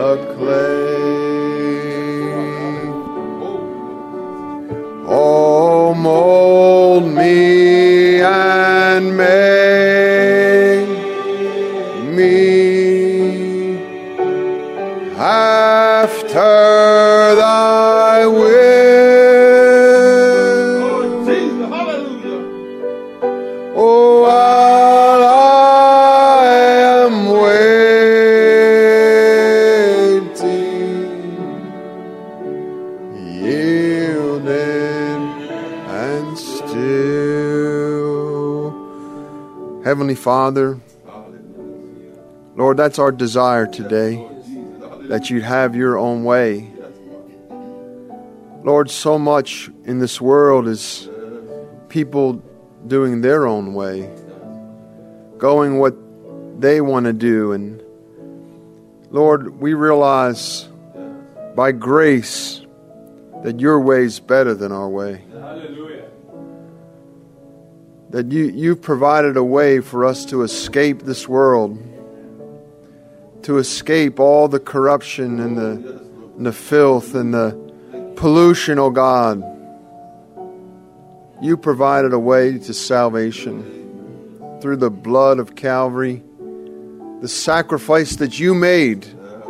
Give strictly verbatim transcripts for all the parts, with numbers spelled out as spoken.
the clay. Oh, mold me and make me after thy will. Oh, while I am waiting, yielded and still. Heavenly Father, Lord, that's our desire today, that you'd have your own way. Lord, so much in this world is people doing their own way, going what they want to do. And Lord, we realize by grace that your way is better than our way. Hallelujah. That you, you've provided a way for us to escape this world, to escape all the corruption and the, and the filth and the pollution, oh God. You provided a way to salvation through the blood of Calvary, the sacrifice that you made.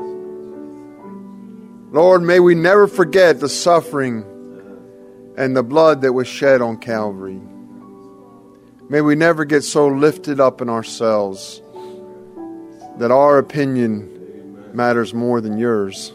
Lord, may we never forget the suffering and the blood that was shed on Calvary. May we never get so lifted up in ourselves that our opinion matters more than yours.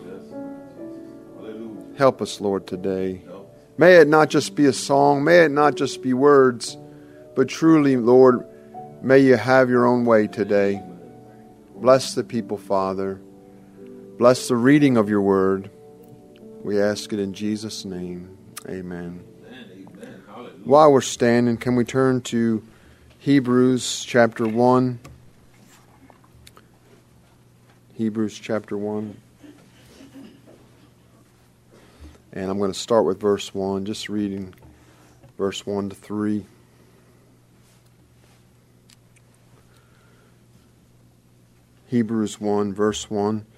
Help us, Lord, today. May it not just be a song, may it not just be words, but truly, Lord, may you have your own way today. Bless the people, Father. Bless the reading of your word. We ask it in Jesus' name. Amen. While we're standing, can we turn to Hebrews chapter one? Hebrews chapter one. And I'm going to start with verse one, just reading verse one to three. Hebrews one, verse one.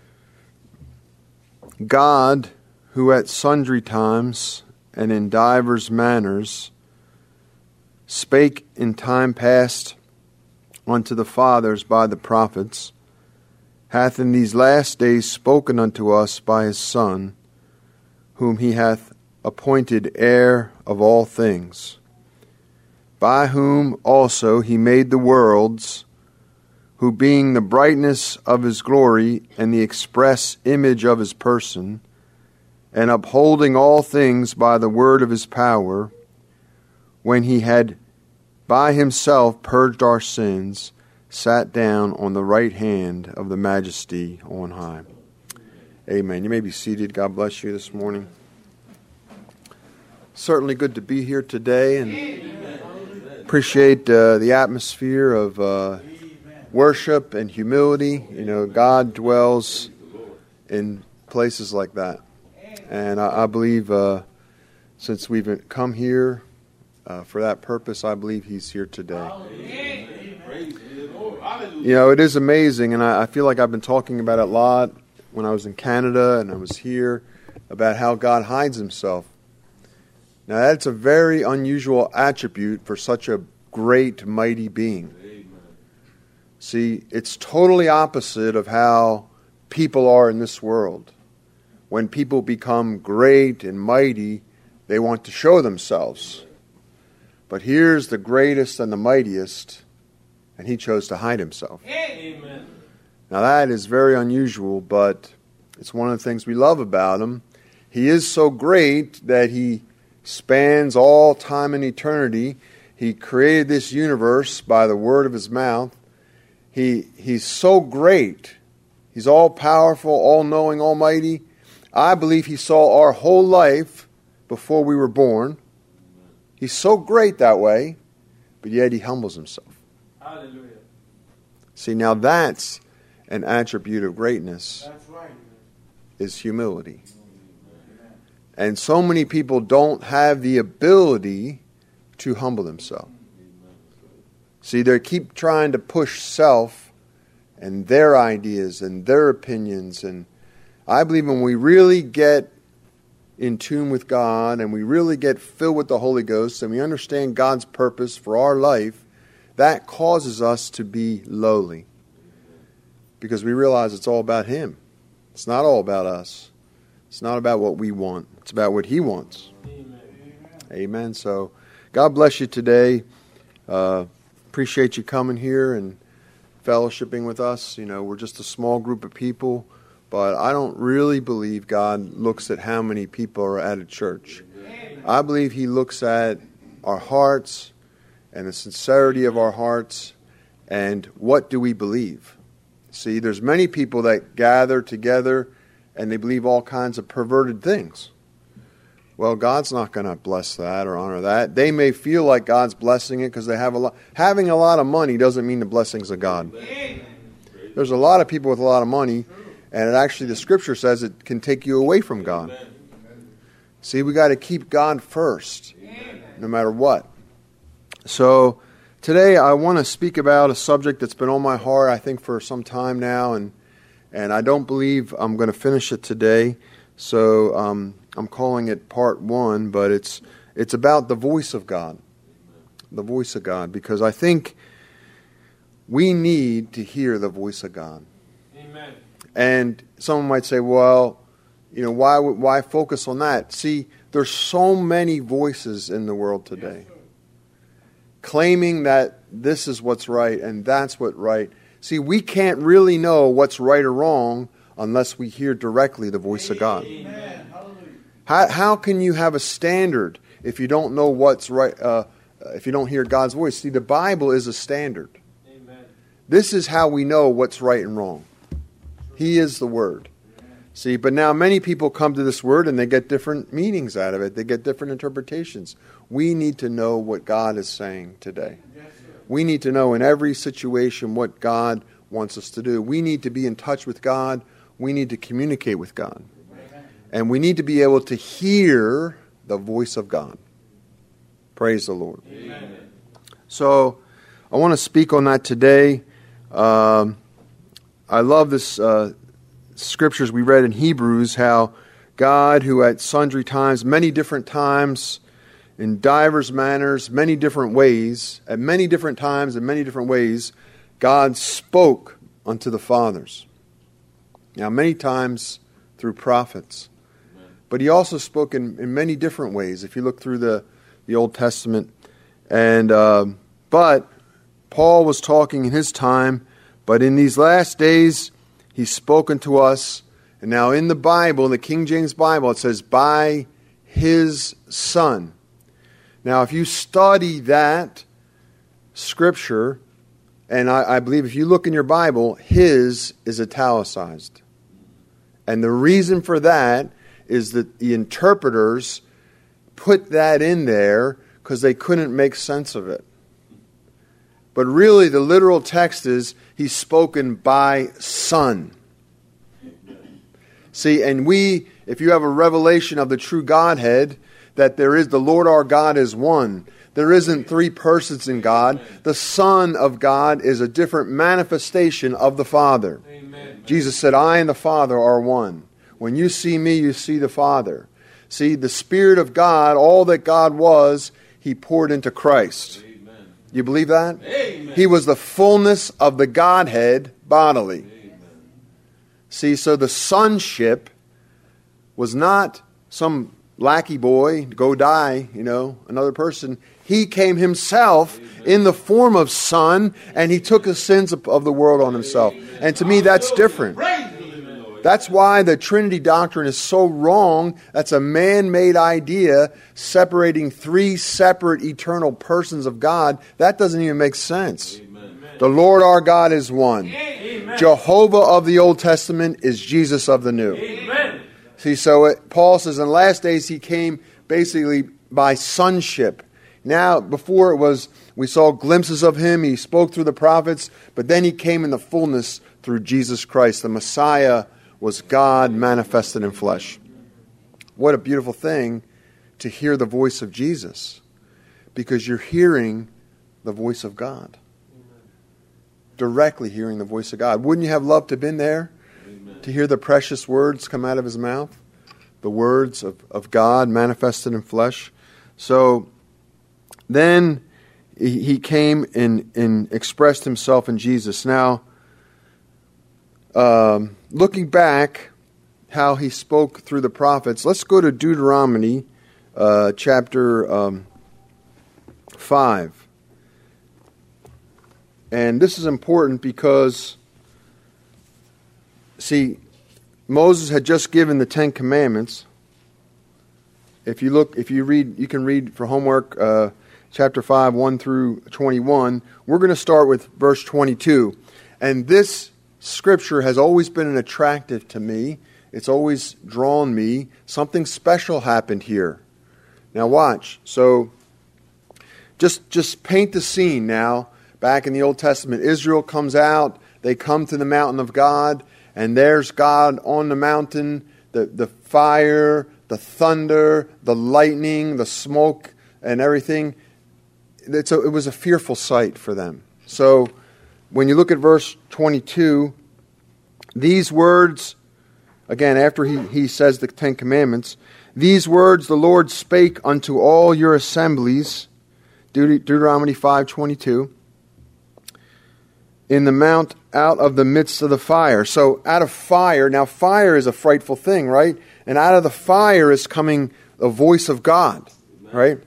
God, who at sundry times and in divers manners spake in time past unto the fathers by the prophets, hath in these last days spoken unto us by his Son, whom he hath appointed heir of all things, by whom also he made the worlds, who being the brightness of his glory and the express image of his person, and upholding all things by the word of his power, when he had by himself purged our sins, sat down on the right hand of the majesty on high. Amen. You may be seated. God bless you this morning. Certainly good to be here today, and appreciate uh, the atmosphere of uh, worship and humility. You know, God dwells in places like that. And I, I believe uh, since we've come here uh, for that purpose, I believe he's here today. You know, it is amazing, and I, I feel like I've been talking about it a lot when I was in Canada and I was here, about how God hides himself. Now, that's a very unusual attribute for such a great, mighty being. See, it's totally opposite of how people are in this world. When people become great and mighty, they want to show themselves. But here's the greatest and the mightiest, and he chose to hide himself. Amen. Now that is very unusual, but it's one of the things we love about him. He is so great that he spans all time and eternity. He created this universe by the word of his mouth. He He's so great. He's all-powerful, all-knowing, almighty. I believe he saw our whole life before we were born. He's so great that way, but yet he humbles himself. Hallelujah. See, now that's an attribute of greatness. That's right. Is humility. And so many people don't have the ability to humble themselves. See, they keep trying to push self and their ideas and their opinions, and I believe when we really get in tune with God and we really get filled with the Holy Ghost and we understand God's purpose for our life, that causes us to be lowly. Because we realize it's all about Him. It's not all about us. It's not about what we want. It's about what He wants. Amen. Amen. So God bless you today. Uh, appreciate you coming here and fellowshipping with us. You know, we're just a small group of people, but I don't really believe God looks at how many people are at a church. I believe He looks at our hearts and the sincerity of our hearts and what do we believe. See, there's many people that gather together and they believe all kinds of perverted things. Well, God's not going to bless that or honor that. They may feel like God's blessing it because they have a lot. Having a lot of money doesn't mean the blessings of God. There's a lot of people with a lot of money, and it actually, the Scripture says it can take you away from God. See, we got to keep God first, no matter what. So today I want to speak about a subject that's been on my heart, I think, for some time now, and and I don't believe I'm going to finish it today. So um, I'm calling it part one, but it's it's about the voice of God, the voice of God, because I think we need to hear the voice of God. Amen. And someone might say, well, you know, why why focus on that? See, there's so many voices in the world today, claiming that this is what's right and that's what's right. See, we can't really know what's right or wrong unless we hear directly the voice of God. Amen. How how can you have a standard if you don't know what's right? Uh, if you don't hear God's voice, see, the Bible is a standard. Amen. This is how we know what's right and wrong. He is the Word. See, but now many people come to this Word and they get different meanings out of it. They get different interpretations. We need to know what God is saying today. We need to know in every situation what God wants us to do. We need to be in touch with God. We need to communicate with God. And we need to be able to hear the voice of God. Praise the Lord. Amen. So I want to speak on that today. Um, I love this uh, scriptures we read in Hebrews, how God, who at sundry times, many different times, in divers manners, many different ways, at many different times, in many different ways, God spoke unto the fathers. Now, many times through prophets. But He also spoke in, in many different ways, if you look through the, the Old Testament. And uh, But Paul was talking in his time, but in these last days, He's spoken to us. And now in the Bible, in the King James Bible, it says, by His Son. Now, if you study that scripture, and I, I believe if you look in your Bible, His is italicized. And the reason for that is that the interpreters put that in there because they couldn't make sense of it. But really, the literal text is, He's spoken by Son. See, and we, if you have a revelation of the true Godhead, that there is, the Lord our God is one. There isn't three persons in God. The Son of God is a different manifestation of the Father. Amen. Jesus said, I and the Father are one. When you see me, you see the Father. See, the Spirit of God, all that God was, He poured into Christ. Amen. You believe that? Amen. He was the fullness of the Godhead bodily. Amen. See, so the sonship was not some lackey boy, go die, you know, another person. He came Himself Amen. In the form of Son, and He took the sins of, of the world on Himself. Amen. And to me, that's different. That's why the Trinity doctrine is so wrong. That's a man-made idea separating three separate eternal persons of God. That doesn't even make sense. Amen. The Lord our God is one. Amen. Jehovah of the Old Testament is Jesus of the New. Amen. See, so it, Paul says in the last days He came basically by sonship. Now, before it was, we saw glimpses of Him. He spoke through the prophets, but then He came in the fullness through Jesus Christ. The Messiah was God manifested in flesh. What a beautiful thing to hear the voice of Jesus, because you're hearing the voice of God. Directly hearing the voice of God. Wouldn't you have loved to have been there? to hear the precious words come out of his mouth, the words of, of God manifested in flesh. So then he, he came and, and expressed himself in Jesus. Now, um, looking back, how he spoke through the prophets, let's go to Deuteronomy uh, chapter um, five. And this is important because, see, Moses had just given the Ten Commandments. If you look, if you read, you can read for homework, uh, chapter five, one through twenty-one. We're going to start with verse twenty-two. And this scripture has always been an attractive to me. It's always drawn me. Something special happened here. Now watch. So just, just paint the scene now. Back in the Old Testament, Israel comes out. They come to the mountain of God. And there's God on the mountain. The, the fire, the thunder, the lightning, the smoke, and everything. It's a, it was a fearful sight for them. So when you look at verse twenty-two, these words, again, after he, he says the Ten Commandments, these words the Lord spake unto all your assemblies, Deut- Deuteronomy five twenty-two, in the mount out of the midst of the fire. So out of fire, now fire is a frightful thing, right? And out of the fire is coming the voice of God, right?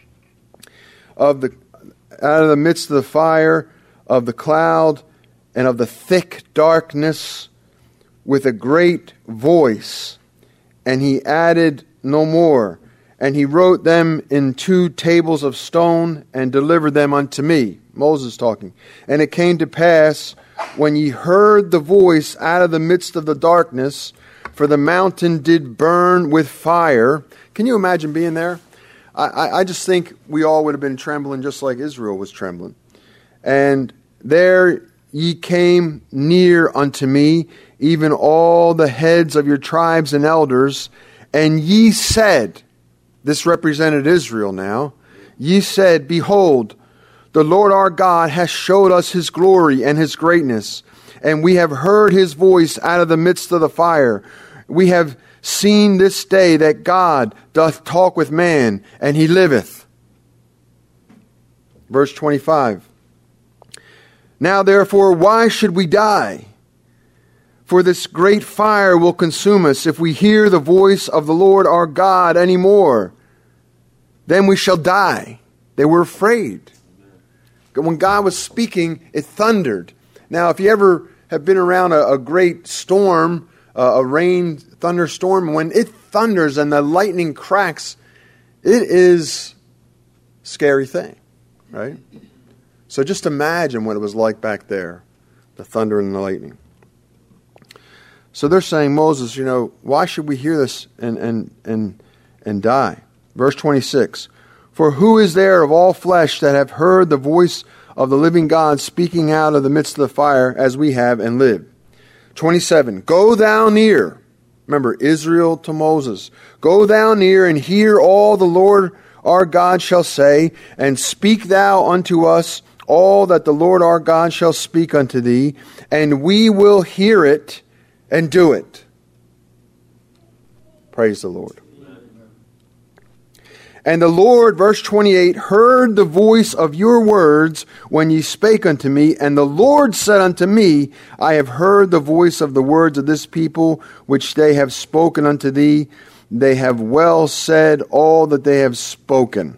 Of the out of the midst of the fire, of the cloud, and of the thick darkness, with a great voice. And he added no more. And he wrote them in two tables of stone, and delivered them unto me. Moses talking. And it came to pass, when ye heard the voice out of the midst of the darkness, for the mountain did burn with fire. Can you imagine being there? I, I, I just think we all would have been trembling just like Israel was trembling. And there ye came near unto me, even all the heads of your tribes and elders, and ye said, this represented Israel now, ye said, behold, the Lord our God hath showed us his glory and his greatness, and we have heard his voice out of the midst of the fire. We have seen this day that God doth talk with man, and he liveth. Verse twenty-five. Now therefore, why should we die? For this great fire will consume us if we hear the voice of the Lord our God any more. Then we shall die. They were afraid. When God was speaking, it thundered. Now, if you ever have been around a, a great storm, uh, a rain thunderstorm, when it thunders and the lightning cracks, it is a scary thing, right? So just imagine what it was like back there, the thunder and the lightning. So they're saying, Moses, you know, why should we hear this and and and and die? Verse twenty-six. For who is there of all flesh that have heard the voice of the living God speaking out of the midst of the fire as we have and lived? twenty-seven. Go thou near. Remember, Israel to Moses. Go thou near and hear all the Lord our God shall say, and speak thou unto us all that the Lord our God shall speak unto thee, and we will hear it and do it. Praise the Lord. And the Lord, verse twenty-eight, heard the voice of your words when ye spake unto me. And the Lord said unto me, I have heard the voice of the words of this people, which they have spoken unto thee. They have well said all that they have spoken.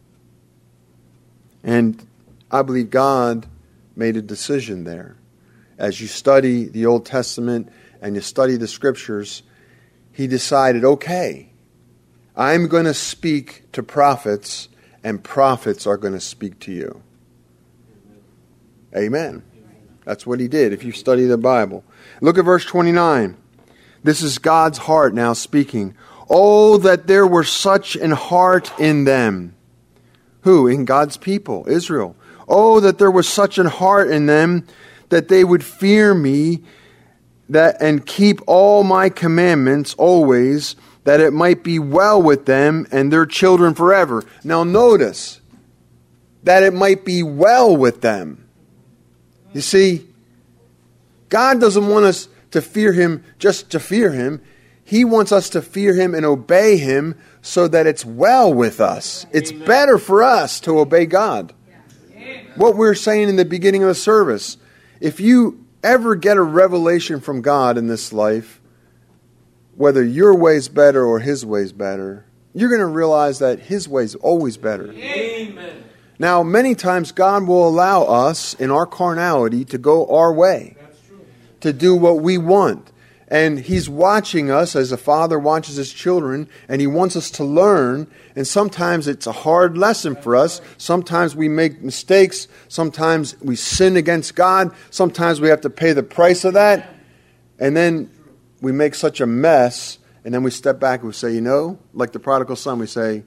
And I believe God made a decision there. As you study the Old Testament and you study the Scriptures, He decided, okay, I'm going to speak to prophets, and prophets are going to speak to you. Amen. That's what He did, if you study the Bible. Look at verse twenty-nine. This is God's heart now speaking. Oh, that there were such an heart in them. Who? In God's people, Israel. Oh, that there was such an heart in them, that they would fear me, that and keep all my commandments always, that it might be well with them and their children forever. Now notice, that it might be well with them. You see, God doesn't want us to fear Him just to fear Him. He wants us to fear Him and obey Him so that it's well with us. It's Amen. Better for us to obey God. Amen. What we were saying in the beginning of the service, if you ever get a revelation from God in this life, whether your way's better or His way's better, you're going to realize that His way's always better. Amen. Now, many times God will allow us in our carnality to go our way, to do what we want. And He's watching us as a father watches his children, and He wants us to learn. And sometimes it's a hard lesson for us. Sometimes we make mistakes. Sometimes we sin against God. Sometimes we have to pay the price of that. And then we make such a mess, and then we step back and we say, you know, like the prodigal son, we say,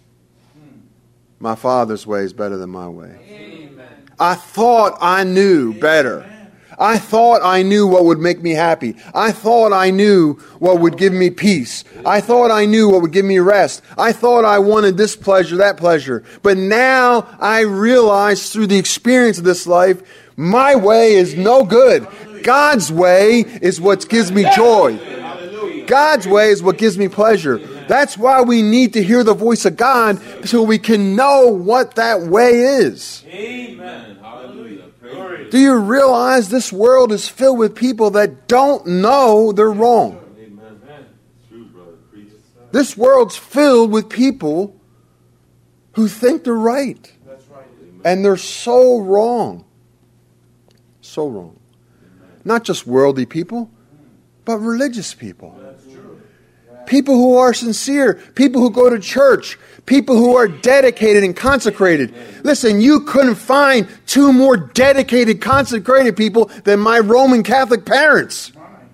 my Father's way is better than my way. Amen. I thought I knew better. I thought I knew what would make me happy. I thought I knew what would give me peace. I thought I knew what would give me rest. I thought I wanted this pleasure, that pleasure. But now I realize through the experience of this life, my way is no good. God's way is what gives me joy. God's way is what gives me pleasure. That's why we need to hear the voice of God so we can know what that way is. Amen. Hallelujah. Do you realize this world is filled with people that don't know they're wrong? Amen. True, brother. This world's filled with people who think they're right. That's right. And they're so wrong. So wrong. Not just worldly people, but religious people. People who are sincere, people who go to church, people who are dedicated and consecrated. Listen, you couldn't find two more dedicated, consecrated people than my Roman Catholic parents.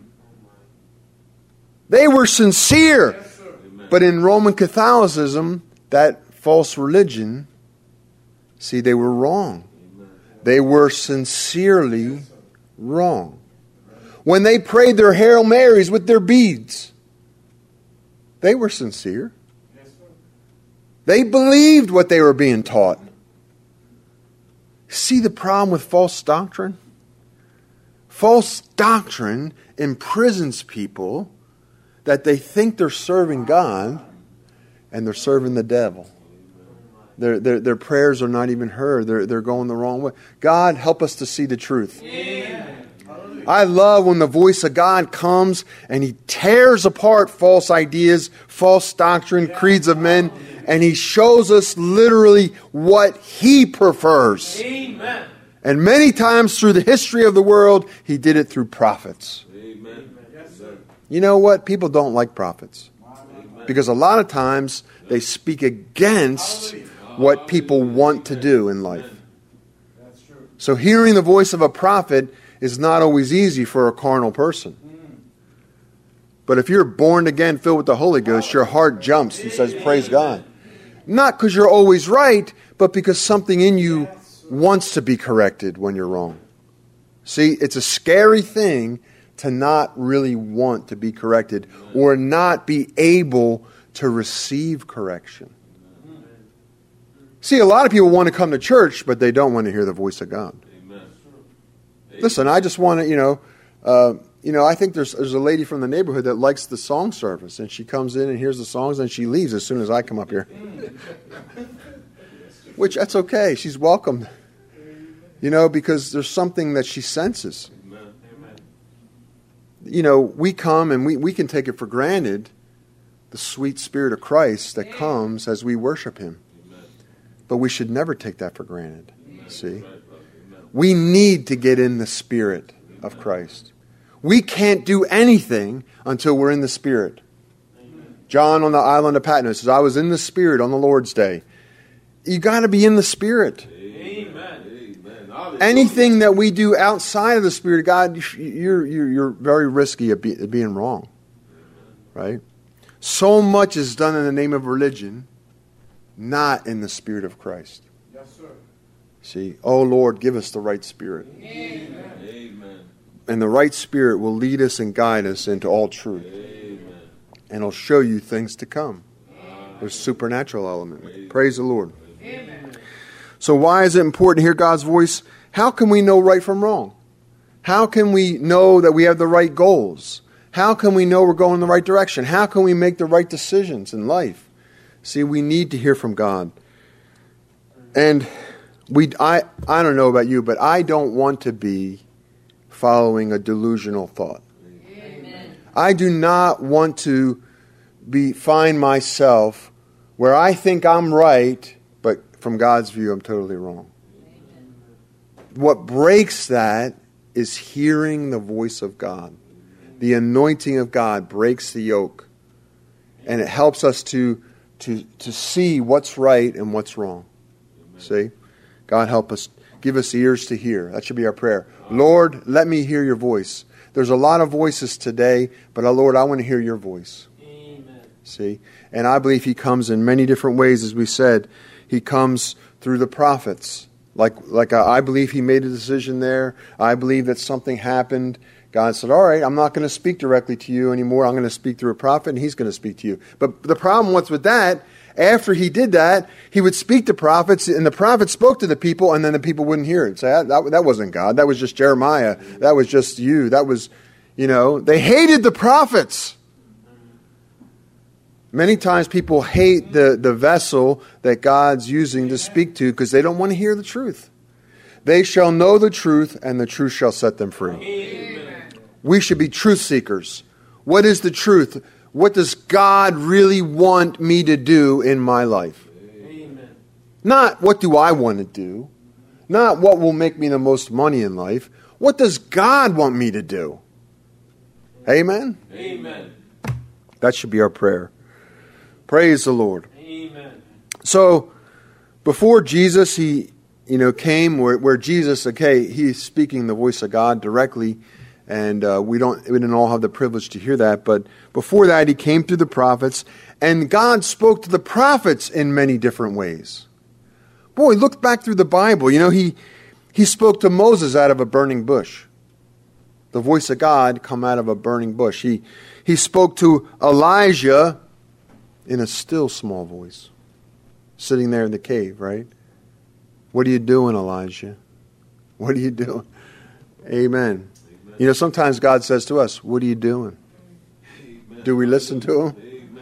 They were sincere. But in Roman Catholicism, that false religion, see, they were wrong. They were sincerely wrong. When they prayed their Hail Marys with their beads, they were sincere. They believed what they were being taught. See the problem with false doctrine? False doctrine imprisons people that they think they're serving God and they're serving the devil. Their, their, their prayers are not even heard. They're, they're going the wrong way. God, help us to see the truth. Amen. I love when the voice of God comes and He tears apart false ideas, false doctrine, creeds of men, and He shows us literally what He prefers. Amen. And many times through the history of the world, He did it through prophets. Amen. You know what? People don't like prophets. Because a lot of times they speak against what people want to do in life. So hearing the voice of a prophet is not always easy for a carnal person. But if you're born again, filled with the Holy Ghost, your heart jumps and says, praise God. Not because you're always right, but because something in you wants to be corrected when you're wrong. See, it's a scary thing to not really want to be corrected or not be able to receive correction. See, a lot of people want to come to church, but they don't want to hear the voice of God. Listen, I just want to, you know, uh, you know, I think there's there's a lady from the neighborhood that likes the song service, and she comes in and hears the songs, and she leaves as soon as I come up here. Which, that's okay. She's welcome. You know, because there's something that she senses. You know, we come and we, we can take it for granted, the sweet Spirit of Christ that comes as we worship Him. But we should never take that for granted, see? We need to get in the Spirit of Christ. We can't do anything until we're in the Spirit. John on the island of Patmos says, I was in the Spirit on the Lord's day. You got to be in the Spirit. Amen. Anything that we do outside of the Spirit of God, you're, you're, you're very risky of, be, of being wrong. Right? So much is done in the name of religion, not in the Spirit of Christ. Yes, sir. See, oh Lord, give us the right spirit. Amen. Amen. And the right spirit will lead us and guide us into all truth. Amen. And it'll show you things to come. Amen. There's a supernatural element. Amen. Praise the Lord. Amen. So why is it important to hear God's voice? How can we know right from wrong? How can we know that we have the right goals? How can we know we're going in the right direction? How can we make the right decisions in life? See, we need to hear from God. And we, I, I don't know about you, but I don't want to be following a delusional thought. Amen. I do not want to be find myself where I think I'm right, but from God's view, I'm totally wrong. Amen. What breaks that is hearing the voice of God. The anointing of God breaks the yoke, and it helps us to to to see what's right and what's wrong. Amen. See? God help us, give us ears to hear. That should be our prayer. Lord, let me hear your voice. There's a lot of voices today, but oh Lord, I want to hear your voice. Amen. See? And I believe he comes in many different ways, as we said. He comes through the prophets. Like, like I believe he made a decision there. I believe that something happened. God said, all right, I'm not going to speak directly to you anymore. I'm going to speak through a prophet, and he's going to speak to you. But the problem was with that, after he did that, he would speak to prophets, and the prophets spoke to the people, and then the people wouldn't hear it. Say, that, that, that wasn't God. That was just Jeremiah. That was just you. That was, you know, they hated the prophets. Many times people hate the, the vessel that God's using to speak to because they don't want to hear the truth. They shall know the truth, and the truth shall set them free. Amen. We should be truth seekers. What is the truth? What does God really want me to do in my life? Amen. Not what do I want to do. Not what will make me the most money in life. What does God want me to do? Amen? Amen. That should be our prayer. Praise the Lord. Amen. So, before Jesus, he, you know, came where, where Jesus, okay, he's speaking the voice of God directly. And uh, we don't, we didn't all have the privilege to hear that. But before that, he came through the prophets. And God spoke to the prophets in many different ways. Boy, look back through the Bible. You know, he, he spoke to Moses out of a burning bush. The voice of God come out of a burning bush. He, he spoke to Elijah in a still small voice. Sitting there in the cave, right? What are you doing, Elijah? What are you doing? Amen. You know, sometimes God says to us, what are you doing? Amen. Do we listen to him?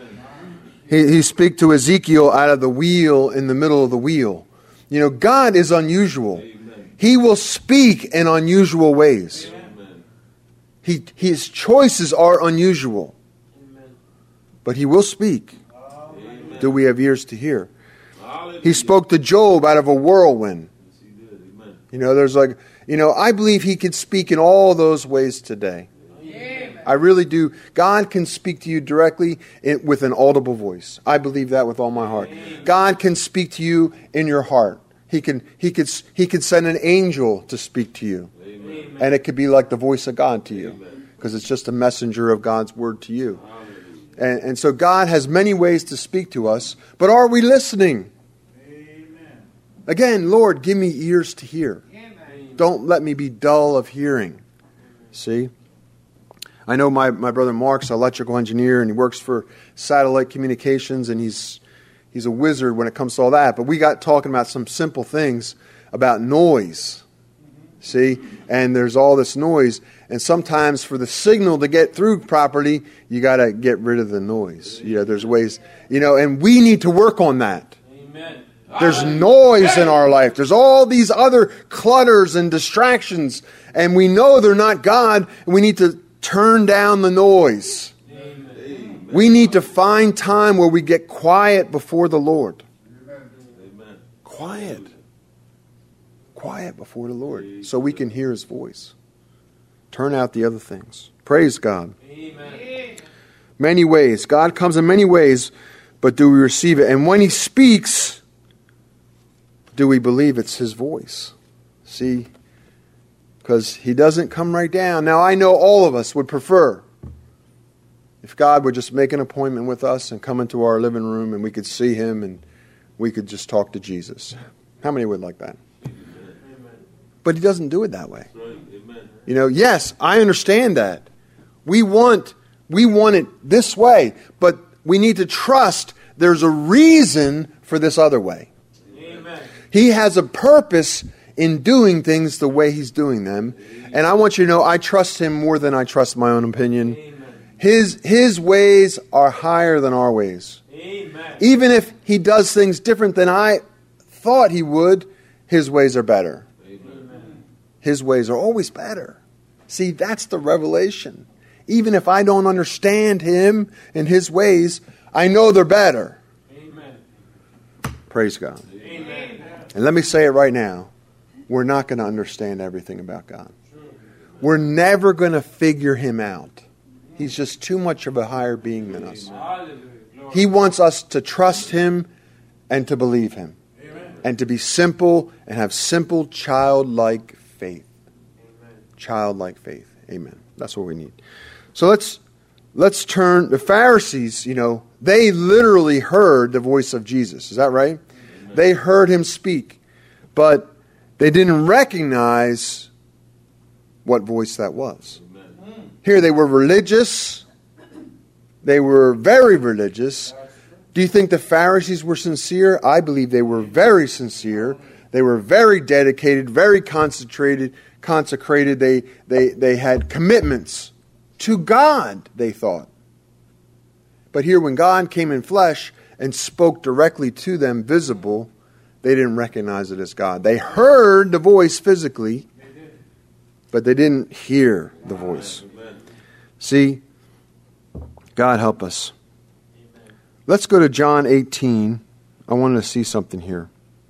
He, he speaks to Ezekiel out of the wheel in the middle of the wheel. You know, God is unusual. Amen. He will speak in unusual ways. Amen. He, his choices are unusual. Amen. But he will speak. Amen. Do we have ears to hear? Hallelujah. He spoke to Job out of a whirlwind. Yes, he did. Amen. You know, there's like... You know, I believe he can speak in all those ways today. Amen. I really do. God can speak to you directly in, with an audible voice. I believe that with all my heart. Amen. God can speak to you in your heart. He can, he could, he could send an angel to speak to you. Amen. And it could be like the voice of God to you. Because it's just a messenger of God's word to you. And, and so God has many ways to speak to us. But are we listening? Amen. Again, Lord, give me ears to hear. Don't let me be dull of hearing. See? I know my, my brother Mark's an electrical engineer, and he works for satellite communications, and he's he's a wizard when it comes to all that. But we got talking about some simple things about noise. See? And there's all this noise. And sometimes for the signal to get through properly, you got to get rid of the noise. You know, there's ways, you know, and we need to work on that. Amen. There's noise in our life. There's all these other clutters and distractions. And we know they're not God. And we need to turn down the noise. Amen. We need to find time where we get quiet before the Lord. Amen. Quiet. Quiet before the Lord. So we can hear his voice. Turn out the other things. Praise God. Amen. Many ways. God comes in many ways. But do we receive it? And when he speaks... do we believe it's his voice? See? Because he doesn't come right down. Now, I know all of us would prefer if God would just make an appointment with us and come into our living room and we could see him and we could just talk to Jesus. How many would like that? Amen. But he doesn't do it that way. Right. Amen. You know, yes, I understand that. We want, we want it this way, but we need to trust there's a reason for this other way. He has a purpose in doing things the way He's doing them. And I want you to know I trust Him more than I trust my own opinion. His, his ways are higher than our ways. Amen. Even if He does things different than I thought He would, His ways are better. Amen. His ways are always better. See, that's the revelation. Even if I don't understand Him and His ways, I know they're better. Amen. Praise God. Amen. And let me say it right now. We're not going to understand everything about God. We're never going to figure Him out. He's just too much of a higher being than us. Hallelujah. Glory. He wants us to trust Him and to believe Him. Amen. And to be simple and have simple childlike faith. Amen. Childlike faith. Amen. That's what we need. So let's let's turn. The Pharisees, you know, they literally heard the voice of Jesus. Is that right? Amen. They heard Him speak. But they didn't recognize what voice that was. Amen. Here they were religious. They were very religious. Do you think the Pharisees were sincere? I believe they were very sincere. They were very dedicated, very concentrated, consecrated. They, they, they had commitments to God, they thought. But here when God came in flesh and spoke directly to them, visible, they didn't recognize it as God. They heard the voice physically, but they didn't hear the voice. See, God help us. Let's go to John eighteen. I wanted to see something here.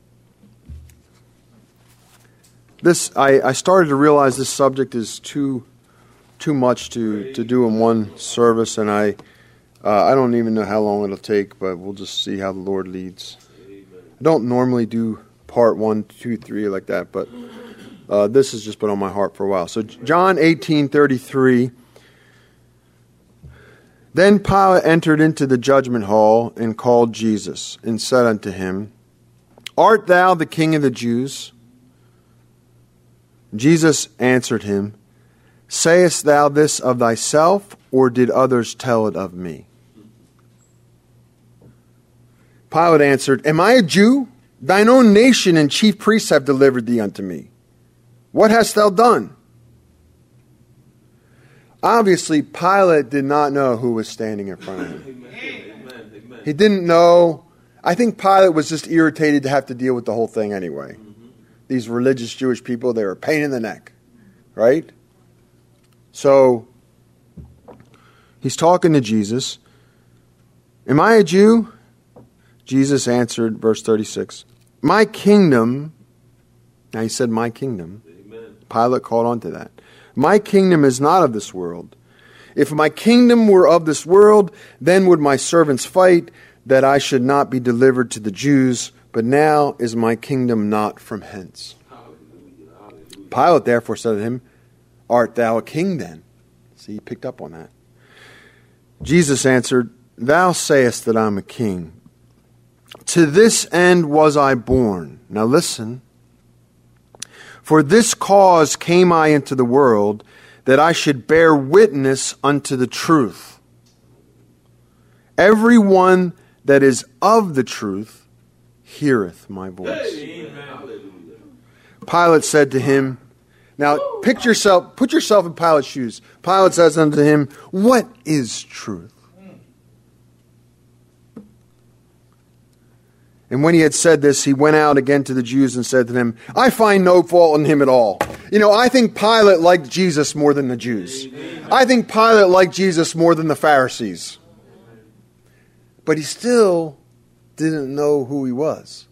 This I, I started to realize this subject is too too much to, to do in one service, and I uh, I don't even know how long it'll take, but we'll just see how the Lord leads. I don't normally do part one, two, three like that, but uh, this has just been on my heart for a while. So John eighteen thirty-three. Then Pilate entered into the judgment hall and called Jesus and said unto him, Art thou the King of the Jews? Jesus answered him, Sayest thou this of thyself, or did others tell it of me? Pilate answered, Am I a Jew? Thine own nation and chief priests have delivered thee unto me. What hast thou done? Obviously, Pilate did not know who was standing in front of him. Amen. Amen. He didn't know. I think Pilate was just irritated to have to deal with the whole thing anyway. Mm-hmm. These religious Jewish people, they were a pain in the neck. Right? So, he's talking to Jesus. Am I a Jew? Jesus answered, verse thirty-six, My kingdom, now he said my kingdom. Amen. Pilate caught on to that. My kingdom is not of this world. If my kingdom were of this world, then would my servants fight that I should not be delivered to the Jews. But now is my kingdom not from hence. Hallelujah. Hallelujah. Pilate therefore said to him, Art thou a king then? See, he picked up on that. Jesus answered, Thou sayest that I am a king. To this end was I born. Now listen. For this cause came I into the world, that I should bear witness unto the truth. Every one that is of the truth heareth my voice. Amen. Pilate said to him, now picture yourself, put yourself in Pilate's shoes. Pilate says unto him, What is truth? And when he had said this, he went out again to the Jews and said to them, I find no fault in him at all. You know, I think Pilate liked Jesus more than the Jews. I think Pilate liked Jesus more than the Pharisees. But he still didn't know who he was.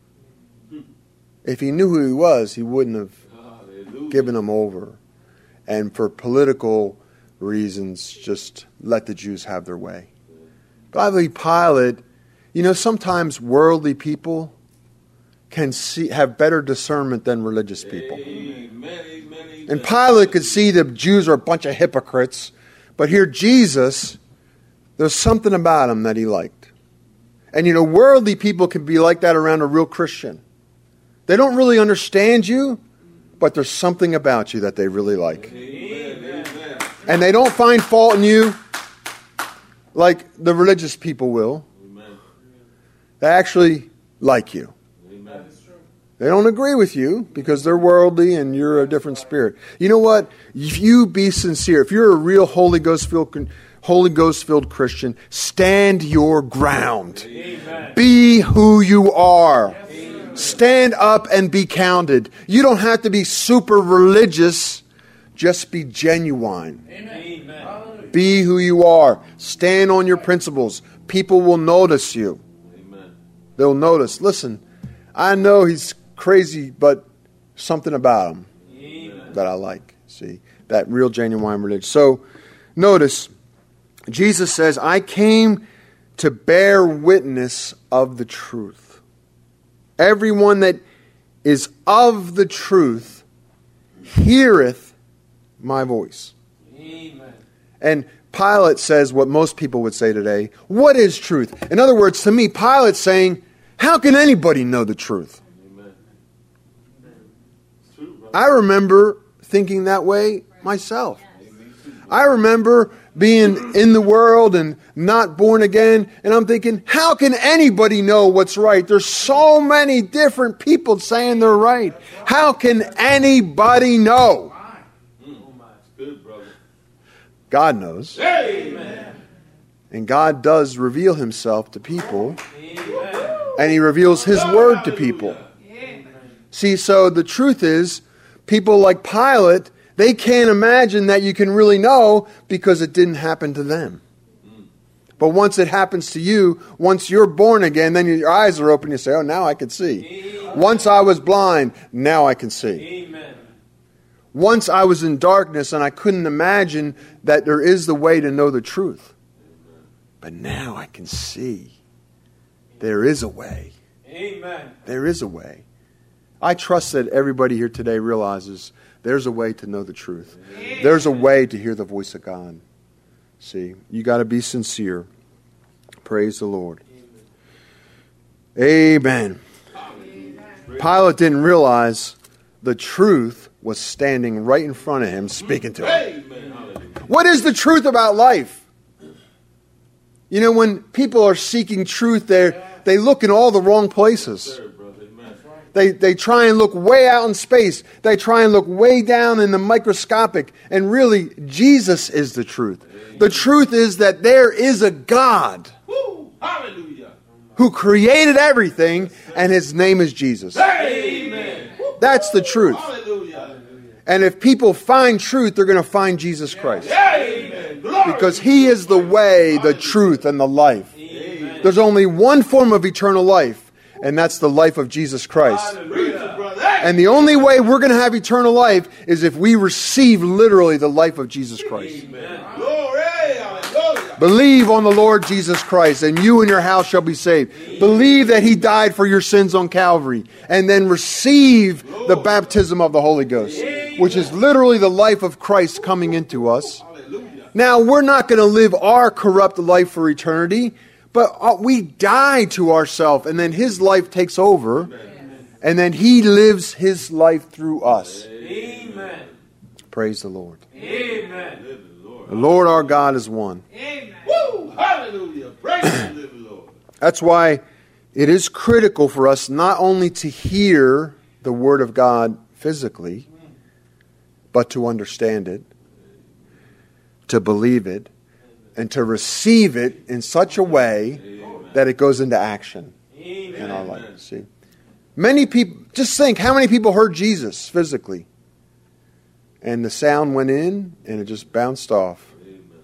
If he knew who he was, he wouldn't have given him over. And for political reasons, just let the Jews have their way. But I believe Pilate, you know, sometimes worldly people can see have better discernment than religious people. Amen, amen, amen. And Pilate could see the Jews are a bunch of hypocrites. But here Jesus, there's something about him that he liked. And you know, worldly people can be like that around a real Christian. They don't really understand you, but there's something about you that they really like. Amen, amen. And they don't find fault in you like the religious people will. They actually like you. Amen. They don't agree with you because they're worldly and you're a different spirit. You know what? If you be sincere, if you're a real Holy Ghost filled Holy Ghost filled Christian, stand your ground. Amen. Be who you are. Yes. Stand up and be counted. You don't have to be super religious. Just be genuine. Amen. Be who you are. Stand on your principles. People will notice you. Amen. They'll notice. Listen, I know he's crazy, but something about him Amen. that I like. See, that real genuine religion. So, notice, Jesus says, I came to bear witness of the truth. Everyone that is of the truth heareth my voice. Amen. And Pilate says what most people would say today, what is truth? In other words, to me, Pilate's saying, how can anybody know the truth? Amen. It's true, brother. I remember thinking that way myself. I remember being in the world and not born again, and I'm thinking, how can anybody know what's right? There's so many different people saying they're right. How can anybody know? Mm. It's good, brother. God knows. Amen. And God does reveal himself to people, Amen. and he reveals his word to people. See, so the truth is, people like Pilate, they can't imagine that you can really know because it didn't happen to them. But once it happens to you, once you're born again, then your eyes are open. You say, oh, now I can see. Amen. Once I was blind, now I can see. Amen. Once I was in darkness and I couldn't imagine that there is the way to know the truth. But now I can see. There is a way. Amen. There is a way. I trust that everybody here today realizes there's a way to know the truth. There's a way to hear the voice of God. See, you got to be sincere. Praise the Lord. Amen. Amen. Pilate didn't realize the truth was standing right in front of him, speaking to him. What is the truth about life? You know, when people are seeking truth, they they look in all the wrong places. They they try and look way out in space. They try and look way down in the microscopic. And really, Jesus is the truth. The truth is that there is a God Woo! Hallelujah. who created everything, and his name is Jesus. Amen. That's the truth. Hallelujah. And if people find truth, they're going to find Jesus Christ. Amen. Glory. Because he is the way, the truth, and the life. Amen. There's only one form of eternal life, and that's the life of Jesus Christ. Hallelujah, brother. And the only way we're going to have eternal life is if we receive literally the life of Jesus Christ. Amen. Glory. Hallelujah. Believe on the Lord Jesus Christ, and you and your house shall be saved. Believe that he died for your sins on Calvary, and then receive the baptism of the Holy Ghost, which is literally the life of Christ coming into us. Hallelujah. Now, we're not going to live our corrupt life for eternity, but we die to ourselves, and then his life takes over, and then he lives his life through us. Amen. Praise the Lord. Amen. The Lord our God is one. Amen. Woo! Hallelujah. Praise the living Lord. That's why it is critical for us not only to hear the Word of God physically, but to understand it, to believe it, and to receive it in such a way that it goes into action in our life. See, many people, just think how many people heard Jesus physically, and the sound went in and it just bounced off.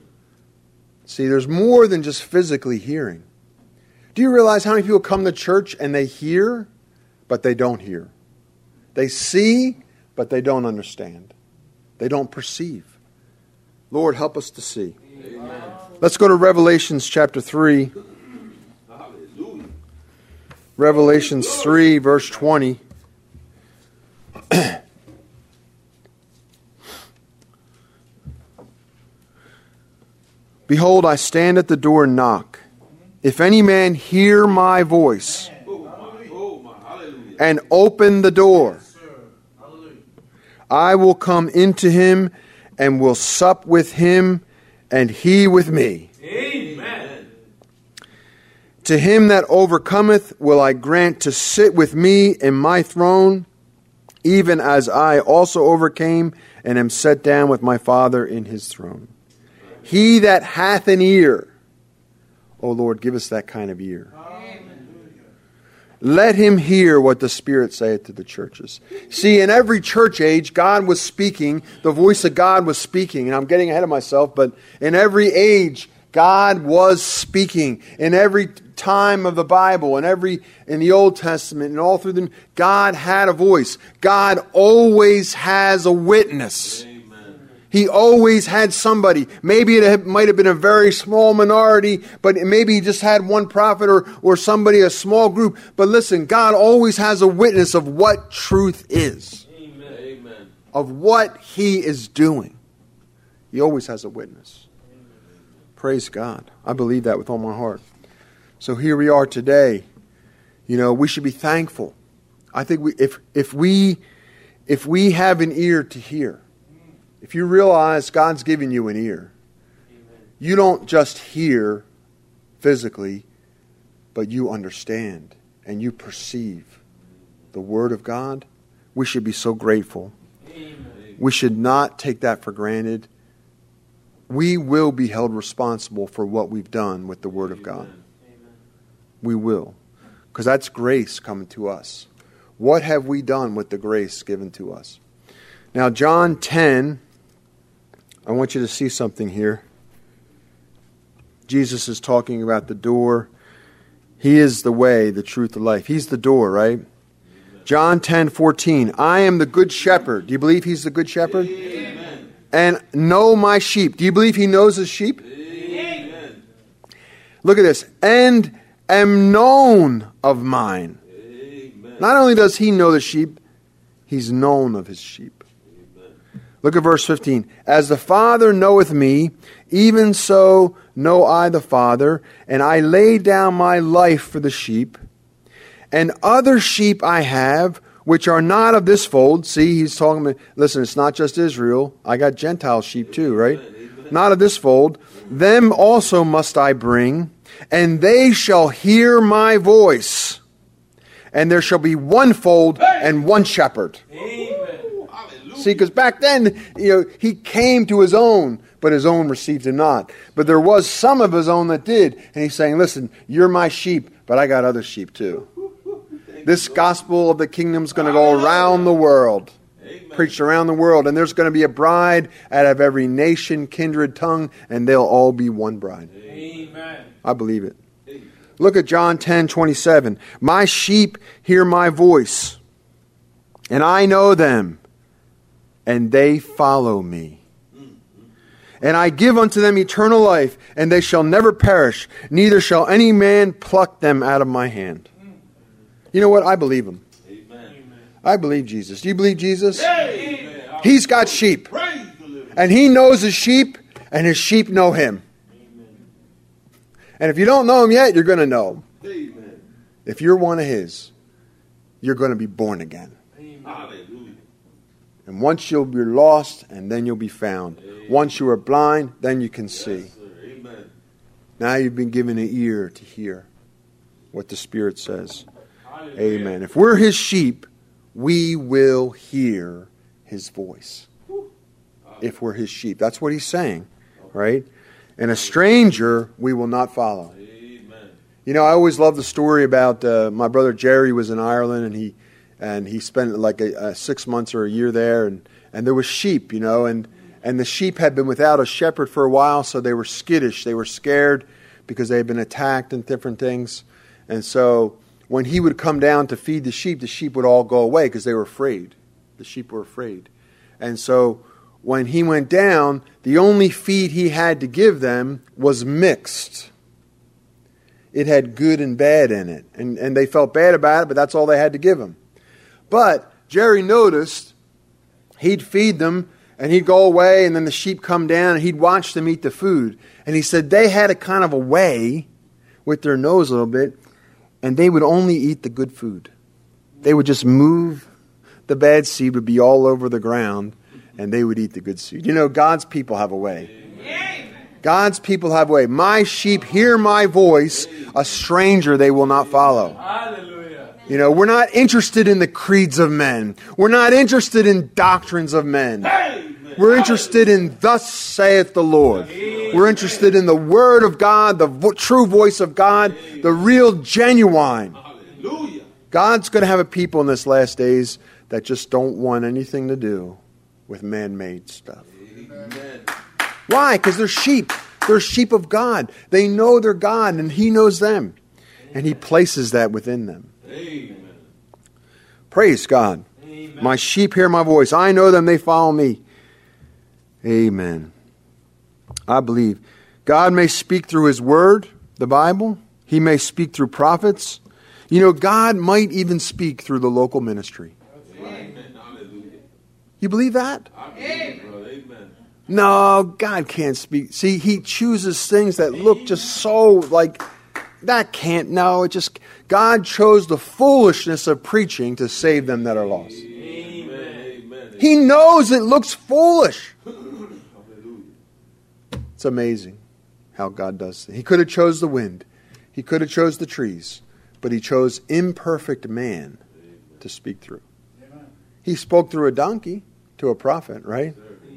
See, there's more than just physically hearing. Do you realize how many people come to church and they hear, but they don't hear? They see, but they don't understand. They don't perceive. Lord, help us to see. Amen. Let's go to Revelations chapter three. Hallelujah. Revelations three, verse twenty. Behold, I stand at the door and knock. If any man hear my voice Oh, my, oh, my. Hallelujah. and open the door, I will come into him and will sup with him and he with me. Amen. To him that overcometh will I grant to sit with me in my throne, even as I also overcame and am set down with my Father in his throne. He that hath an ear, O Lord, give us that kind of ear. Let him hear what the Spirit saith to the churches. See, in every church age, God was speaking. The voice of God was speaking. And I'm getting ahead of myself, but in every age, God was speaking. In every time of the Bible, in every in the Old Testament, and all through them, God had a voice. God always has a witness. He always had somebody. Maybe it might have been a very small minority, but maybe he just had one prophet or, or somebody, a small group. But listen, God always has a witness of what truth is. Amen. Of what he is doing. He always has a witness. Amen. Praise God. I believe that with all my heart. So here we are today. You know, we should be thankful. I think we, if if we if we have an ear to hear, if you realize God's giving you an ear, amen, you don't just hear physically, but you understand and you perceive the Word of God, we should be so grateful. Amen. We should not take that for granted. We will be held responsible for what we've done with the Word of God. Amen. We will. Because that's grace coming to us. What have we done with the grace given to us? Now, John ten, I want you to see something here. Jesus is talking about the door. He is the way, the truth, the life. He's the door, right? Amen. John ten fourteen. I am the good shepherd. Do you believe he's the good shepherd? Amen. And know my sheep. Do you believe he knows his sheep? Amen. Look at this. And am known of mine. Amen. Not only does he know the sheep, he's known of his sheep. Look at verse fifteen. As the Father knoweth me, even so know I the Father, and I lay down my life for the sheep. And other sheep I have, which are not of this fold. See, he's talking about, listen, it's not just Israel. I got Gentile sheep too, right? Not of this fold. Them also must I bring, and they shall hear my voice. And there shall be one fold and one shepherd. Amen. See, because back then, you know, he came to his own, but his own received him not. But there was some of his own that did. And he's saying, listen, you're my sheep, but I got other sheep too. This gospel of the kingdom is going to go around the world. Amen. Preached around the world. And there's going to be a bride out of every nation, kindred, tongue, and they'll all be one bride. Amen. I believe it. Look at John ten twenty-seven. My sheep hear my voice, and I know them, and they follow me. And I give unto them eternal life, and they shall never perish, neither shall any man pluck them out of my hand. You know what? I believe him. Amen. I believe Jesus. Do you believe Jesus? Amen. He's got sheep. And he knows his sheep, and his sheep know him. Amen. And if you don't know him yet, you're going to know him. Amen. If you're one of his, you're going to be born again. Amen. And once you'll be lost, and then you'll be found. Amen. Once you are blind, then you can see. Yes, amen. Now you've been given an ear to hear what the Spirit says. Hallelujah. Amen. If we're his sheep, we will hear his voice. If we're his sheep. That's what he's saying, right? And a stranger we will not follow. Amen. You know, I always love the story about uh, my brother Jerry was in Ireland, and he and he spent like a, a six months or a year there, and, and there was sheep, you know, and, and the sheep had been without a shepherd for a while, so they were skittish. They were scared because they had been attacked and different things. And so when he would come down to feed the sheep, the sheep would all go away because they were afraid. The sheep were afraid. And so when he went down, the only feed he had to give them was mixed. It had good and bad in it. And, and they felt bad about it, but that's all they had to give him. But Jerry noticed he'd feed them and he'd go away, and then the sheep come down and he'd watch them eat the food. And he said they had a kind of a way with their nose a little bit, and they would only eat the good food. They would just move. The bad seed would be all over the ground, and they would eat the good seed. You know, God's people have a way. Amen. God's people have a way. My sheep hear my voice. A stranger they will not follow. Hallelujah. You know, we're not interested in the creeds of men. We're not interested in doctrines of men. Amen. We're interested in thus saith the Lord. We're interested in the word of God, the vo- true voice of God, the real, genuine. Hallelujah. God's going to have a people in this last days that just don't want anything to do with man-made stuff. Amen. Why? Because they're sheep. They're sheep of God. They know they're God, and He knows them. And He places that within them. Amen. Praise God. Amen. My sheep hear my voice. I know them. They follow me. Amen. I believe God may speak through His Word, the Bible. He may speak through prophets. You know, God might even speak through the local ministry. Amen. Hallelujah. You believe that? I believe, brother. Amen. No, God can't speak. See, He chooses things that look just so like, that can't, no, it just, God chose the foolishness of preaching to save them that are lost. Amen. Amen. He knows it looks foolish. It's amazing how God does things. He could have chose the wind. He could have chose the trees. But He chose imperfect man to speak through. He spoke through a donkey to a prophet, right?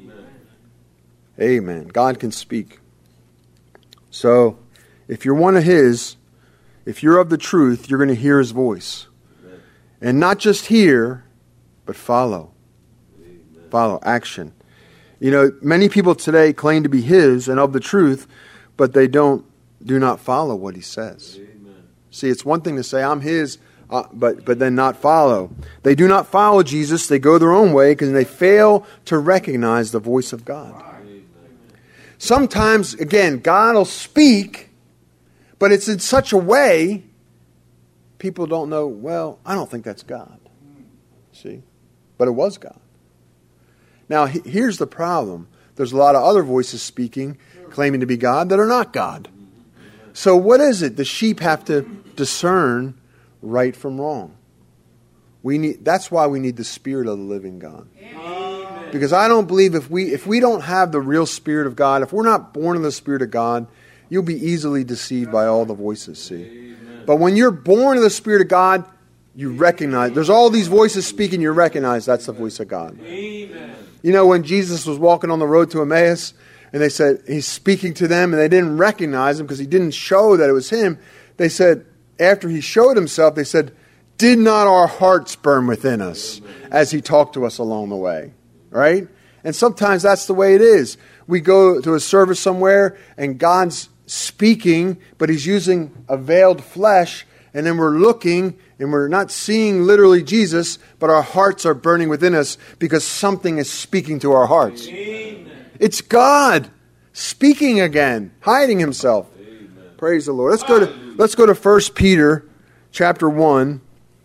Amen. God can speak. So, if you're one of His, if you're of the truth, you're going to hear His voice. And not just hear, but follow. Follow, action. You know, many people today claim to be His and of the truth, but they don't, do not follow what He says. Amen. See, it's one thing to say, I'm His, uh, but, but then not follow. They do not follow Jesus. They go their own way because they fail to recognize the voice of God. Amen. Sometimes, again, God will speak, but it's in such a way, people don't know, well, I don't think that's God. See? But it was God. Now, he, here's the problem. There's a lot of other voices speaking, claiming to be God, that are not God. So what is it? The sheep have to discern right from wrong. We need. That's why we need the Spirit of the living God. Amen. Because I don't believe if we if we don't have the real Spirit of God, if we're not born of the Spirit of God, you'll be easily deceived by all the voices, see. Amen. But when you're born of the Spirit of God, you recognize, there's all these voices speaking, you recognize that's the voice of God. Amen. You know, when Jesus was walking on the road to Emmaus, and they said, He's speaking to them, and they didn't recognize Him because He didn't show that it was Him. They said, after He showed Himself, they said, did not our hearts burn within us as He talked to us along the way? Right? And sometimes that's the way it is. We go to a service somewhere, and God's speaking, but He's using a veiled flesh, and then we're looking, and we're not seeing literally Jesus, but our hearts are burning within us because something is speaking to our hearts. Amen. It's God speaking again, hiding Himself. Amen. Praise the Lord. Let's go to let's go to First Peter chapter one,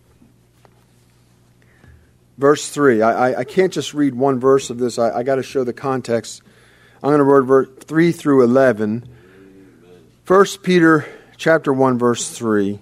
verse three. I, I, I can't just read one verse of this. I, I got to show the context. I'm going to read verse three through eleven. First Peter chapter one, verse three.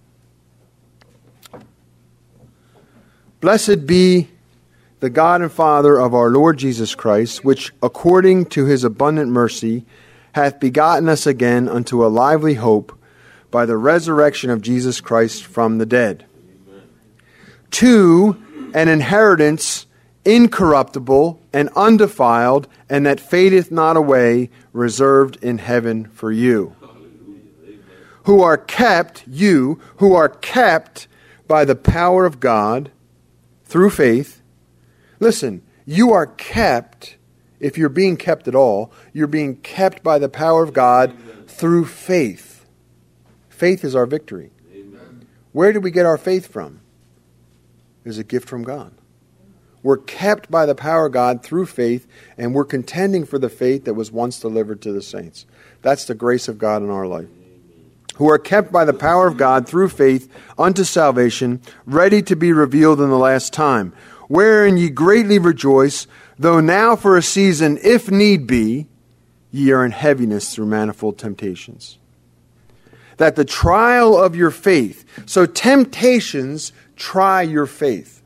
Blessed be the God and Father of our Lord Jesus Christ, which according to His abundant mercy hath begotten us again unto a lively hope by the resurrection of Jesus Christ from the dead, Amen. to an inheritance incorruptible and undefiled, and that fadeth not away, reserved in heaven for you, who are kept, you, who are kept by the power of God through faith. Listen, you are kept, if you're being kept at all, you're being kept by the power of God through faith. Faith is our victory. Amen. Where did we get our faith from? It's a gift from God. We're kept by the power of God through faith, and we're contending for the faith that was once delivered to the saints. That's the grace of God in our life. Who are kept by the power of God through faith unto salvation, ready to be revealed in the last time, wherein ye greatly rejoice, though now for a season, if need be, ye are in heaviness through manifold temptations. That the trial of your faith, so temptations try your faith.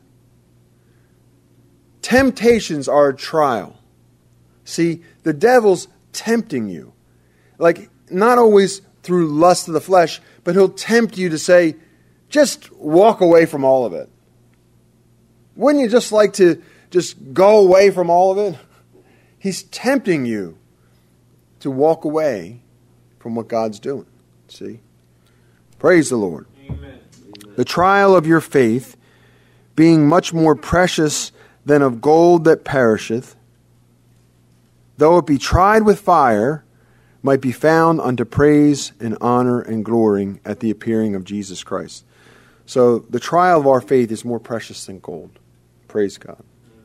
Temptations are a trial. See, the devil's tempting you. Like, not always through lust of the flesh, but he'll tempt you to say, just walk away from all of it. Wouldn't you just like to just go away from all of it? He's tempting you to walk away from what God's doing. See? Praise the Lord. Amen. The trial of your faith, being much more precious than of gold that perisheth, though it be tried with fire, might be found unto praise and honor and glory at the appearing of Jesus Christ. So the trial of our faith is more precious than gold. Praise God.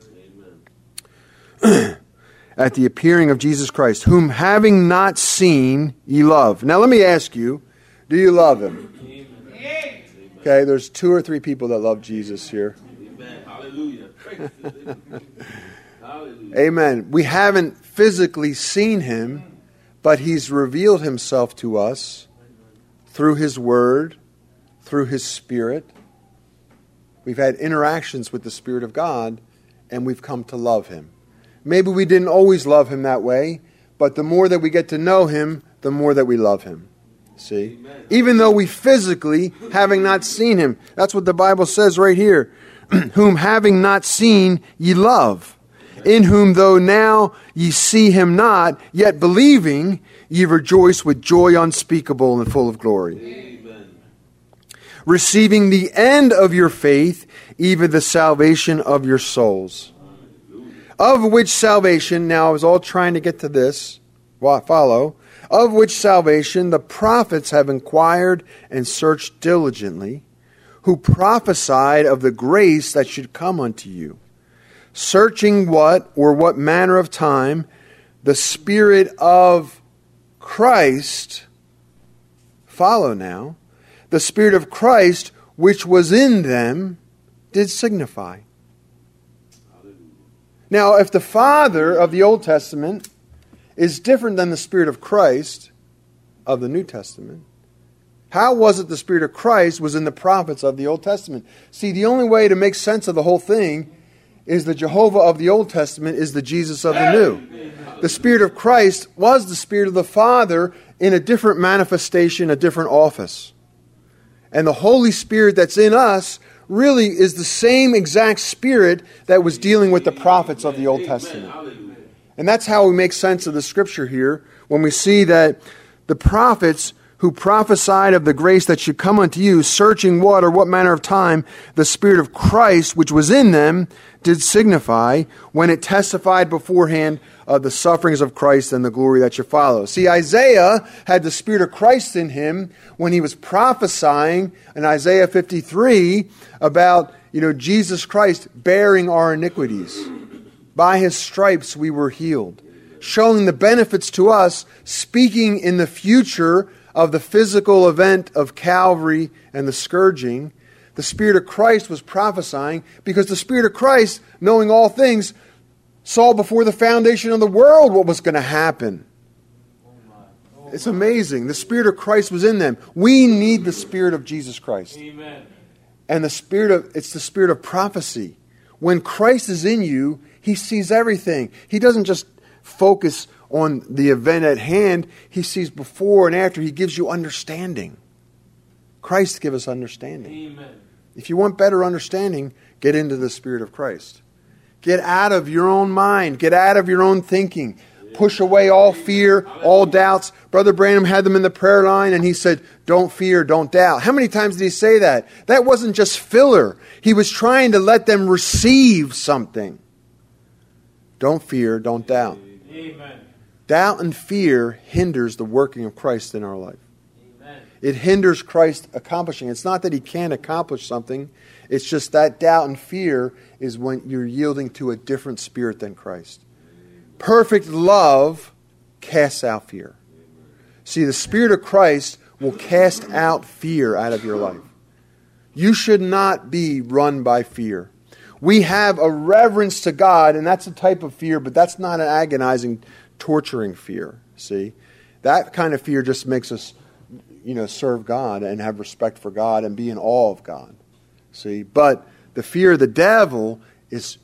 Amen. At the appearing of Jesus Christ, whom having not seen, ye love. Now let me ask you, do you love Him? Amen. Okay, there's two or three people that love Jesus here. Amen. Hallelujah. Hallelujah. Amen. We haven't physically seen Him, but He's revealed Himself to us through His Word, through His Spirit. We've had interactions with the Spirit of God, and we've come to love Him. Maybe we didn't always love Him that way, but the more that we get to know Him, the more that we love Him. See? Amen. Even though we physically, having not seen Him. That's what the Bible says right here. Whom having not seen, ye love. In whom though now ye see Him not, yet believing, ye rejoice with joy unspeakable and full of glory. Amen. Receiving the end of your faith, even the salvation of your souls. Of which salvation, now I was all trying to get to this, follow, of which salvation the prophets have inquired and searched diligently, who prophesied of the grace that should come unto you, searching what or what manner of time the Spirit of Christ, follow now, the Spirit of Christ which was in them did signify. Now, if the Father of the Old Testament is different than the Spirit of Christ of the New Testament, how was it the Spirit of Christ was in the prophets of the Old Testament? See, the only way to make sense of the whole thing is the Jehovah of the Old Testament is the Jesus of the New. The Spirit of Christ was the Spirit of the Father in a different manifestation, a different office. And the Holy Spirit that's in us really is the same exact Spirit that was dealing with the prophets of the Old Testament. And that's how we make sense of the Scripture here when we see that the prophets who prophesied of the grace that should come unto you, searching what or what manner of time the Spirit of Christ which was in them did signify, when it testified beforehand of the sufferings of Christ and the glory that should follow. See, Isaiah had the Spirit of Christ in him when he was prophesying in Isaiah fifty-three about, you know, Jesus Christ bearing our iniquities. By His stripes we were healed. Showing the benefits to us, speaking in the future of the physical event of Calvary and the scourging. The Spirit of Christ was prophesying because the Spirit of Christ, knowing all things, saw before the foundation of the world what was going to happen. It's amazing. The Spirit of Christ was in them. We need the Spirit of Jesus Christ. Amen. And the Spirit of it's the Spirit of prophecy. When Christ is in you, He sees everything. He doesn't just focus on the event at hand. He sees before and after. He gives you understanding. Christ give us understanding. Amen. If you want better understanding, get into the Spirit of Christ. Get out of your own mind. Get out of your own thinking. Push away all fear, all doubts. Brother Branham had them in the prayer line and he said, don't fear, don't doubt. How many times did he say that? That wasn't just filler. He was trying to let them receive something. Don't fear, don't doubt. Amen. Doubt and fear hinders the working of Christ in our life. It hinders Christ accomplishing. It's not that He can't accomplish something. It's just that doubt and fear is when you're yielding to a different spirit than Christ. Perfect love casts out fear. See, the Spirit of Christ will cast out fear out of your life. You should not be run by fear. We have a reverence to God, and that's a type of fear, but that's not an agonizing, torturing fear. See? That kind of fear just makes us, you know, serve God and have respect for God and be in awe of God. See? But the fear of the devil is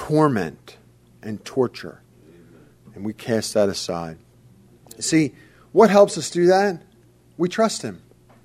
torment and torture. And we cast that aside. See, What helps us do that? We trust Him.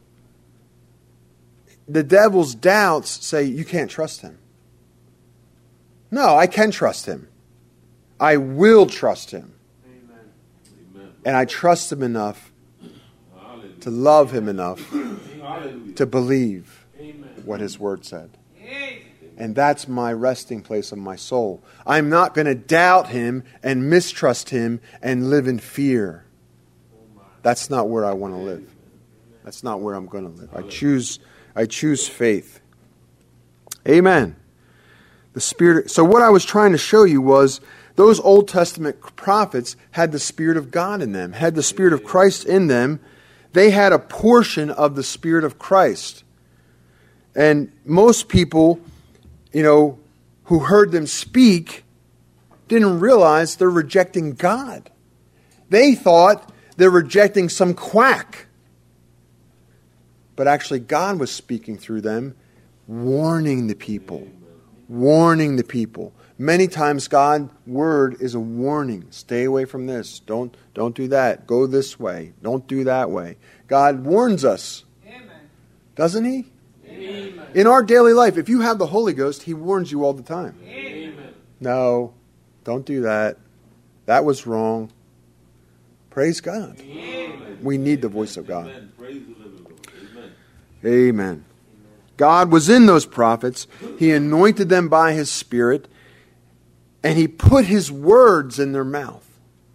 The devil's doubts say you can't trust Him. No, I can trust Him. I will trust Him. Amen. And I trust Him enough to love Him enough to believe what His Word said. And that's my resting place of my soul. I'm not going to doubt Him and mistrust Him and live in fear. That's not where I want to live. That's not where I'm going to live. I choose, I choose faith. Amen. The Spirit. So what I was trying to show you was those Old Testament prophets had the Spirit of God in them, had the Spirit of Christ in them. They had a portion of the Spirit of Christ. And most people, you know, who heard them speak didn't realize they're rejecting God. They thought they're rejecting some quack. But actually God was speaking through them, warning the people. Warning the people. Many times God's word is a warning. Stay away from this. Don't, don't do that. Go this way. Don't do that way. God warns us. Amen. Doesn't He? Amen. In our daily life, if you have the Holy Ghost, He warns you all the time. Amen. No, don't do that. That was wrong. Praise God. Amen. We need the voice of God. Amen. Praise the living Lord. Amen. Amen. God was in those prophets. He anointed them by His Spirit. And He put His words in their mouth.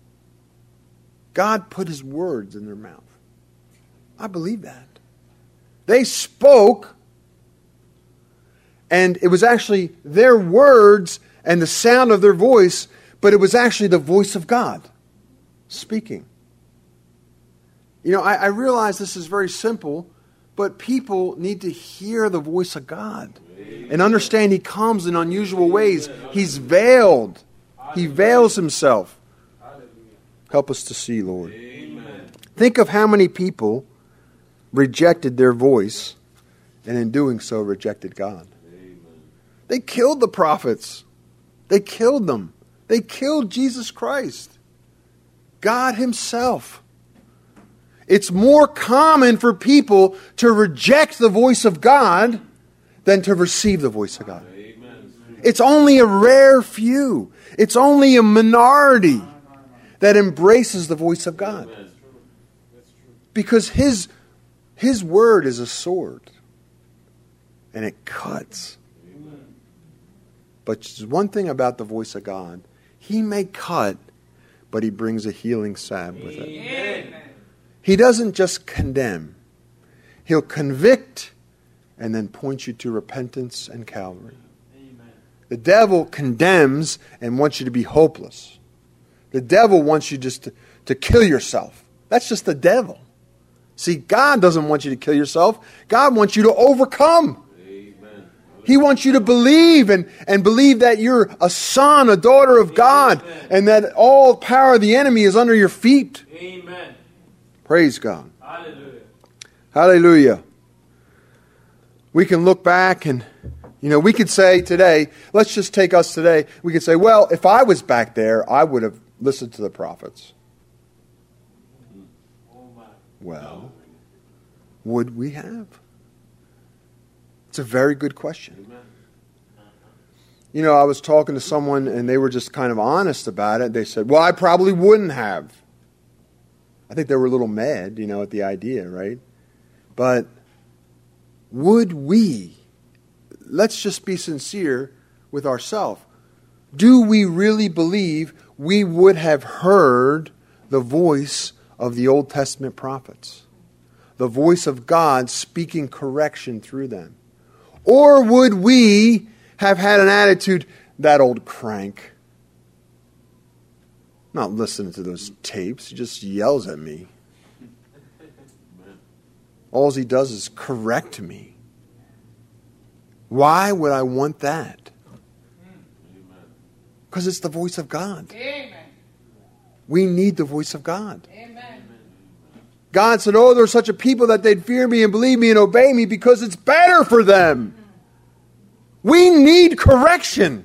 God put His words in their mouth. I believe that. They spoke. And it was actually their words and the sound of their voice. But it was actually the voice of God speaking. You know, I, I realize this is very simple. But people need to hear the voice of God and understand He comes in unusual ways. He's veiled. He veils Himself. Help us to see, Lord. Think of how many people rejected their voice and in doing so rejected God. They killed the prophets. They killed them. They killed Jesus Christ. God Himself. It's more common for people to reject the voice of God than to receive the voice of God. Amen. It's only a rare few. It's only a minority that embraces the voice of God. Because His, His word is a sword. And it cuts. But there's one thing about the voice of God. He may cut, but He brings a healing salve with it. Amen. He doesn't just condemn. He'll convict and then point you to repentance and Calvary. Amen. The devil condemns and wants you to be hopeless. The devil wants you just to, to kill yourself. That's just the devil. See, God doesn't want you to kill yourself. God wants you to overcome. Amen. He wants you to believe and, and believe that you're a son, a daughter of God, Amen. And that all power of the enemy is under your feet. Amen. Praise God. Hallelujah. Hallelujah. We can look back and, you know, we could say today, let's just take us today. We could say, well, if I was back there, I would have listened to the prophets. Well, would we have? It's a very good question. You know, I was talking to someone and they were just kind of honest about it. They said, well, I probably wouldn't have. I think they were a little mad, you know, at the idea, right? But would we, let's just be sincere with ourselves. Do we really believe we would have heard the voice of the Old Testament prophets? The voice of God speaking correction through them? Or would we have had an attitude, that old crank, not listening to those tapes. He just yells at me. All he does is correct me. Why would I want that? Because it's the voice of God. Amen. We need the voice of God. Amen. God said, oh, there's such a people that they'd fear me and believe me and obey me because it's better for them. We need correction.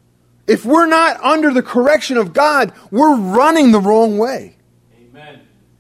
If we're not under the correction of God, we're running the wrong way. Amen.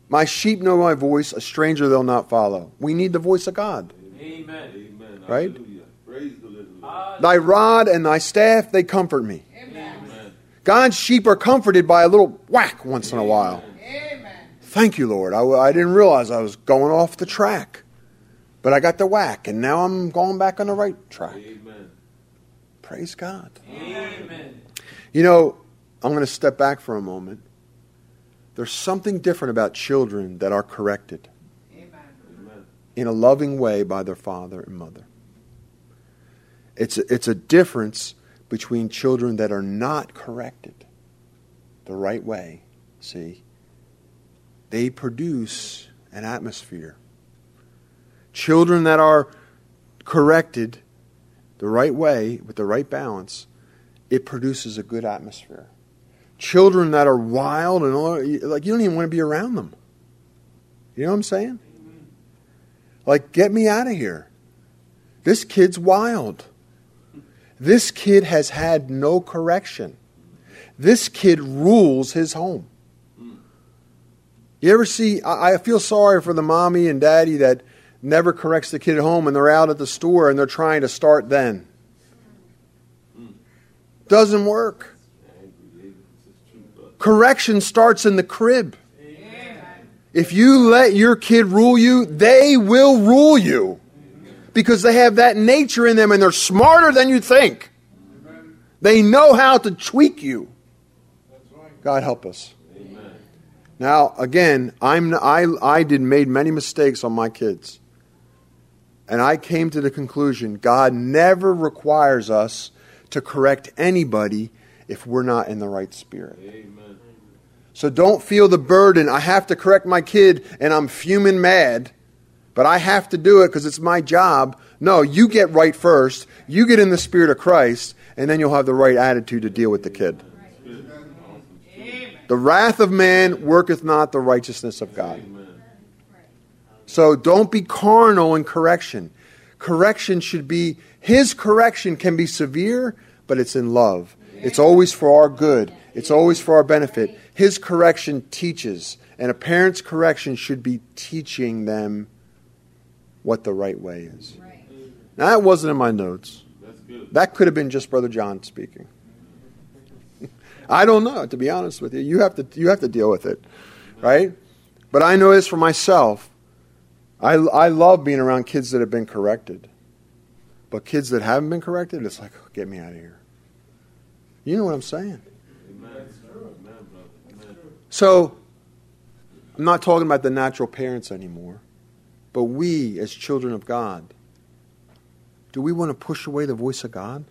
My sheep know my voice, a stranger they'll not follow. We need the voice of God. Amen. Amen. Right? Hallelujah. Praise the living Lord. Thy rod and thy staff, they comfort me. Amen. God's sheep are comforted by a little whack once in a while. Amen. Thank you, Lord. I, I didn't realize I was going off the track. But I got the whack, and now I'm going back on the right track. Amen. Praise God. Amen. You know, I'm going to step back for a moment. There's something different about children that are corrected Amen. Amen. in a loving way by their father and mother. It's a, it's a difference between children that are not corrected the right way. See, they produce an atmosphere. Children that are corrected the right way with the right balance, it produces a good atmosphere. Children that are wild and all, like you don't even want to be around them. You know what I'm saying? Like, get me out of here. This kid's wild. This kid has had no correction. This kid rules his home. You ever see, I, I feel sorry for the mommy and daddy that never corrects the kid at home and they're out at the store and they're trying to start then. Doesn't work. Correction starts in the crib. If you let your kid rule you, they will rule you. Because they have that nature in them and they're smarter than you think. They know how to tweak you. God help us. Now, again, I'm, I, I did made many mistakes on my kids. And I came to the conclusion, God never requires us to correct anybody if we're not in the right spirit. Amen. So don't feel the burden. I have to correct my kid and I'm fuming mad, but I have to do it because it's my job. No, you get right first. You get in the spirit of Christ, and then you'll have the right attitude to deal with the kid. The wrath of man worketh not the righteousness of God. So don't be carnal in correction. Correction should be, his correction can be severe, but it's in love. It's always for our good. It's always for our benefit. His correction teaches, and a parent's correction should be teaching them what the right way is. Now, that wasn't in my notes. That could have been just Brother John speaking. I don't know, to be honest with you. You have to you have to deal with it, right? But I know this for myself. I, I love being around kids that have been corrected. But kids that haven't been corrected, it's like, oh, get me out of here. You know what I'm saying? So, I'm not talking about the natural parents anymore. But we, as children of God, do we want to push away the voice of God?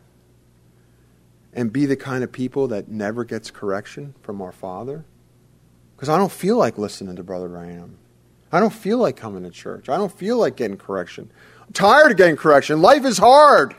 And be the kind of people that never gets correction from our Father? Because I don't feel like listening to Brother Branham. I don't feel like coming to church. I don't feel like getting correction. I'm tired of getting correction. Life is hard.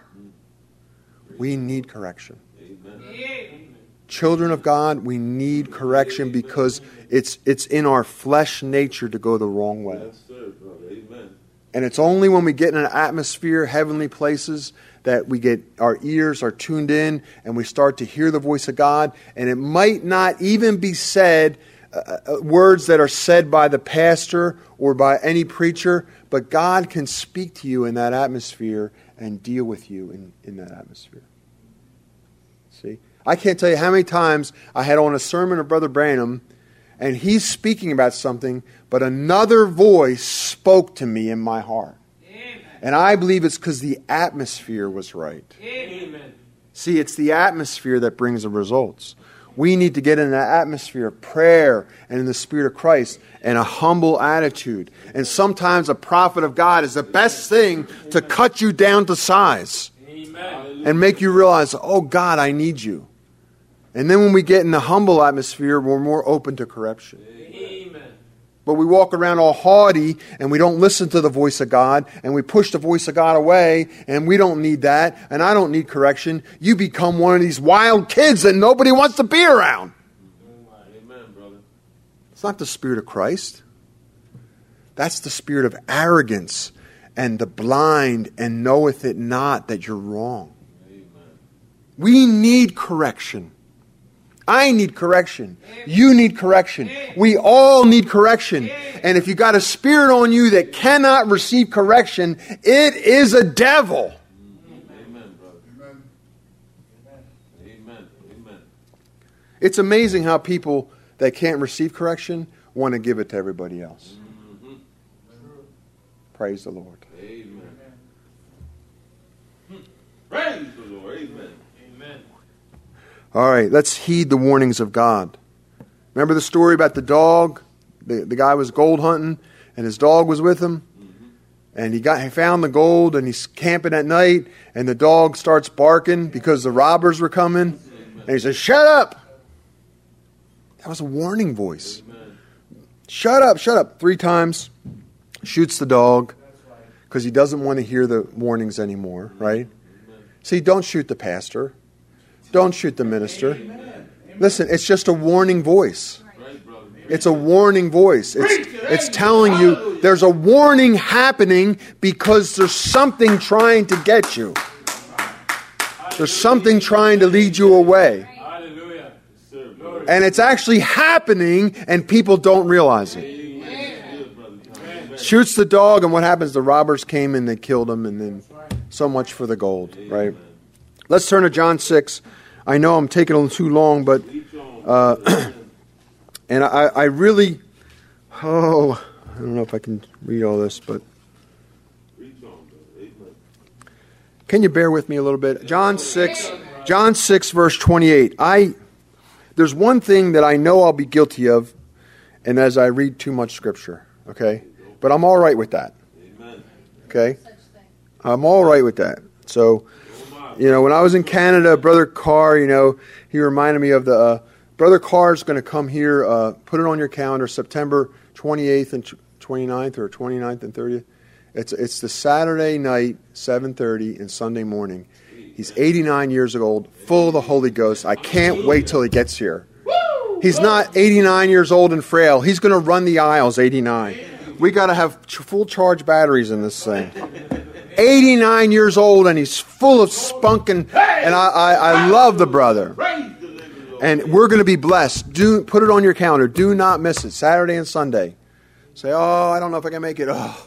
We need correction. Amen. Children of God, we need correction because it's it's in our flesh nature to go the wrong way. Yes, sir, brother. Amen. And it's only when we get in an atmosphere, heavenly places, that we get our ears are tuned in and we start to hear the voice of God. And it might not even be said, uh, words that are said by the pastor or by any preacher, but God can speak to you in that atmosphere and deal with you in, in that atmosphere. See? I can't tell you how many times I had on a sermon of Brother Branham and he's speaking about something, but another voice spoke to me in my heart. Amen. And I believe it's because the atmosphere was right. Amen. See, it's the atmosphere that brings the results. We need to get in an atmosphere of prayer and in the Spirit of Christ and a humble attitude. And sometimes a prophet of God is the best thing to cut you down to size. Amen. And make you realize, oh God, I need you. And then when we get in the humble atmosphere, we're more open to correction. Amen. But we walk around all haughty and we don't listen to the voice of God and we push the voice of God away and we don't need that and I don't need correction. You become one of these wild kids that nobody wants to be around. Amen, brother. It's not the Spirit of Christ. That's the spirit of arrogance and the blind and knoweth it not that you're wrong. Amen. We need correction. I need correction. You need correction. We all need correction. And if you got a spirit on you that cannot receive correction, it is a devil. Amen, brother. Amen. Amen. It's amazing how people that can't receive correction want to give it to everybody else. Mm-hmm. Praise the Lord. Amen. Praise the Lord. Amen. Amen. All right, let's heed the warnings of God. Remember the story about the dog? The, the guy was gold hunting, and his dog was with him. Mm-hmm. And he got he found the gold, and he's camping at night, and the dog starts barking because the robbers were coming. Amen. And he says, "Shut up!" That was a warning voice. Amen. Shut up, shut up. Three times. Shoots the dog because he doesn't want to hear the warnings anymore, right? Amen. See, don't shoot the pastor. Don't shoot the minister. Amen. Listen, it's just a warning voice. It's a warning voice. It's, it's telling you there's a warning happening because there's something trying to get you. There's something trying to lead you away. And it's actually happening and people don't realize it. Shoots the dog, and what happens? The robbers came and they killed him, and then so much for the gold, right? Let's turn to John six. I know I'm taking a little too long, but uh, and I, I really, oh, I don't know if I can read all this, but can you bear with me a little bit? John six, John six, verse twenty-eight. I there's one thing that I know I'll be guilty of, and as I read too much scripture, okay, but I'm all right with that. Okay, I'm all right with that. So, you know, when I was in Canada, Brother Carr, you know, he reminded me of the. Uh, Brother Carr's going to come here, uh, put it on your calendar, September twenty-eighth and twenty-ninth, or twenty-ninth and thirtieth. It's it's the Saturday night, seven thirty, and Sunday morning. He's eighty-nine years old, full of the Holy Ghost. I can't wait till he gets here. He's not eighty-nine years old and frail. He's going to run the aisles, eighty-nine. We got to have full charge batteries in this thing. eighty-nine years old, and he's full of spunk, and, and I, I, I love the brother. And we're going to be blessed. Do put it on your calendar. Do not miss it. Saturday and Sunday. Say, oh, I don't know if I can make it. Oh.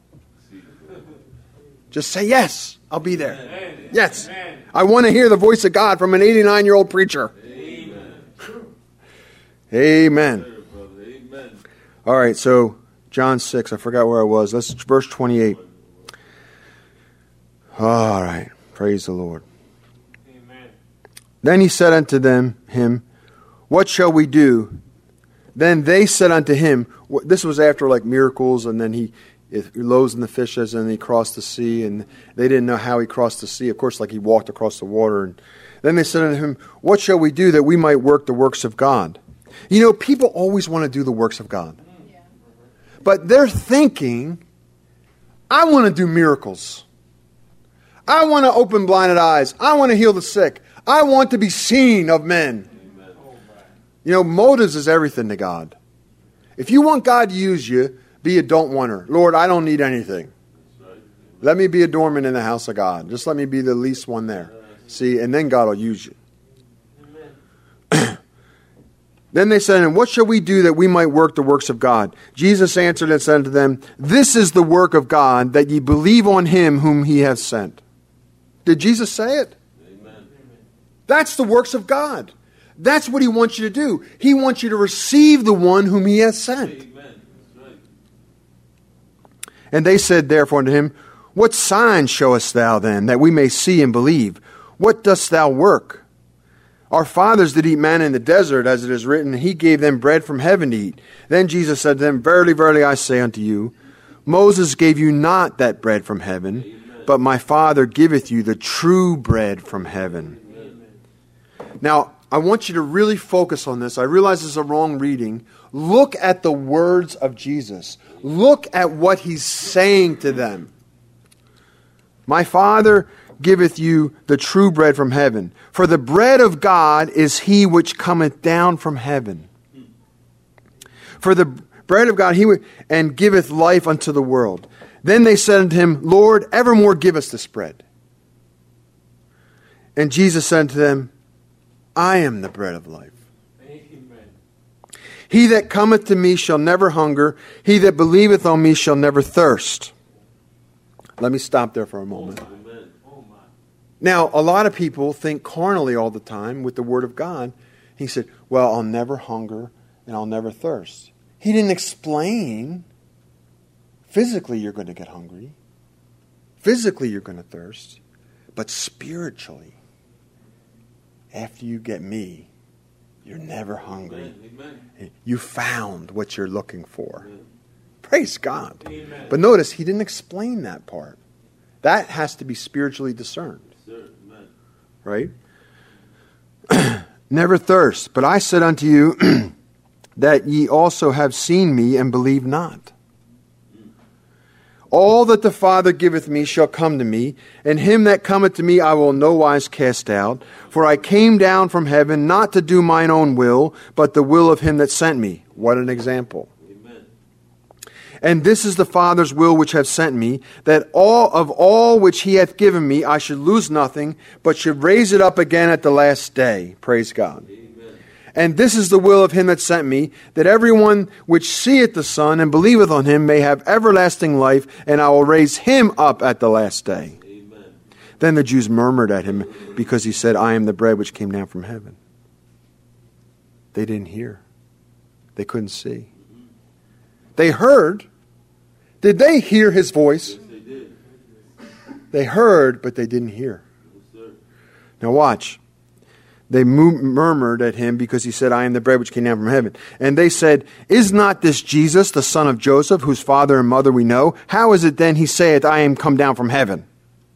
Just say yes. I'll be there. Amen. Yes. Amen. I want to hear the voice of God from an eighty-nine-year-old preacher. Amen. Amen. Amen. All right, so John six. I forgot where I was. Let's verse twenty-eight. All right. Praise the Lord. Then he said unto them, him, what shall we do? Then they said unto him, this was after like miracles, and then he, he loaves in the fishes, and he crossed the sea, and they didn't know how he crossed the sea. Of course, like he walked across the water. And then they said unto him, what shall we do that we might work the works of God? You know, people always want to do the works of God. Yeah. But they're thinking, I want to do miracles. I want to open blinded eyes. I want to heal the sick. I want to be seen of men. Amen. You know, motives is everything to God. If you want God to use you, be a don't wanter. Lord, I don't need anything. Right. Let me be a doorman in the house of God. Just let me be the least one there. See, and then God will use you. Then they said, and what shall we do that we might work the works of God? Jesus answered and said unto them, this is the work of God, that ye believe on him whom he hath sent. Did Jesus say it? That's the works of God. That's what he wants you to do. He wants you to receive the one whom he has sent. Amen. Right. And they said therefore unto him, what sign showest thou then, that we may see and believe? What dost thou work? Our fathers did eat manna in the desert, as it is written, he gave them bread from heaven to eat. Then Jesus said to them, verily, verily, I say unto you, Moses gave you not that bread from heaven, Amen. But my Father giveth you the true bread from heaven. Now, I want you to really focus on this. I realize this is a wrong reading. Look at the words of Jesus. Look at what he's saying to them. My Father giveth you the true bread from heaven. For the bread of God is he which cometh down from heaven. For the bread of God, he would, and giveth life unto the world. Then they said unto him, Lord, evermore give us this bread. And Jesus said unto them, I am the bread of life. Amen. He that cometh to me shall never hunger. He that believeth on me shall never thirst. Let me stop there for a moment. Now, a lot of people think carnally all the time with the Word of God. He said, well, I'll never hunger and I'll never thirst. He didn't explain physically you're going to get hungry. Physically you're going to thirst. But spiritually, after you get me, you're never hungry. Amen. Amen. You found what you're looking for. Amen. Praise God. Amen. But notice, he didn't explain that part. That has to be spiritually discerned. Sir, right? Never thirst. But I said unto you that ye also have seen me and believe not. All that the Father giveth me shall come to me, and him that cometh to me I will no wise cast out. For I came down from heaven not to do mine own will, but the will of him that sent me. What an example. Amen. And this is the Father's will which hath sent me, that all of all which he hath given me I should lose nothing, but should raise it up again at the last day. Praise God. Amen. And this is the will of him that sent me, that everyone which seeth the Son and believeth on him may have everlasting life, and I will raise him up at the last day. Amen. Then the Jews murmured at him, because he said, I am the bread which came down from heaven. They didn't hear. They couldn't see. They heard. Did they hear his voice? Yes, they did. They heard, but they didn't hear. Yes, now watch. They murmured at him because he said, I am the bread which came down from heaven. And they said, is not this Jesus, the son of Joseph, whose father and mother we know? How is it then he saith, I am come down from heaven?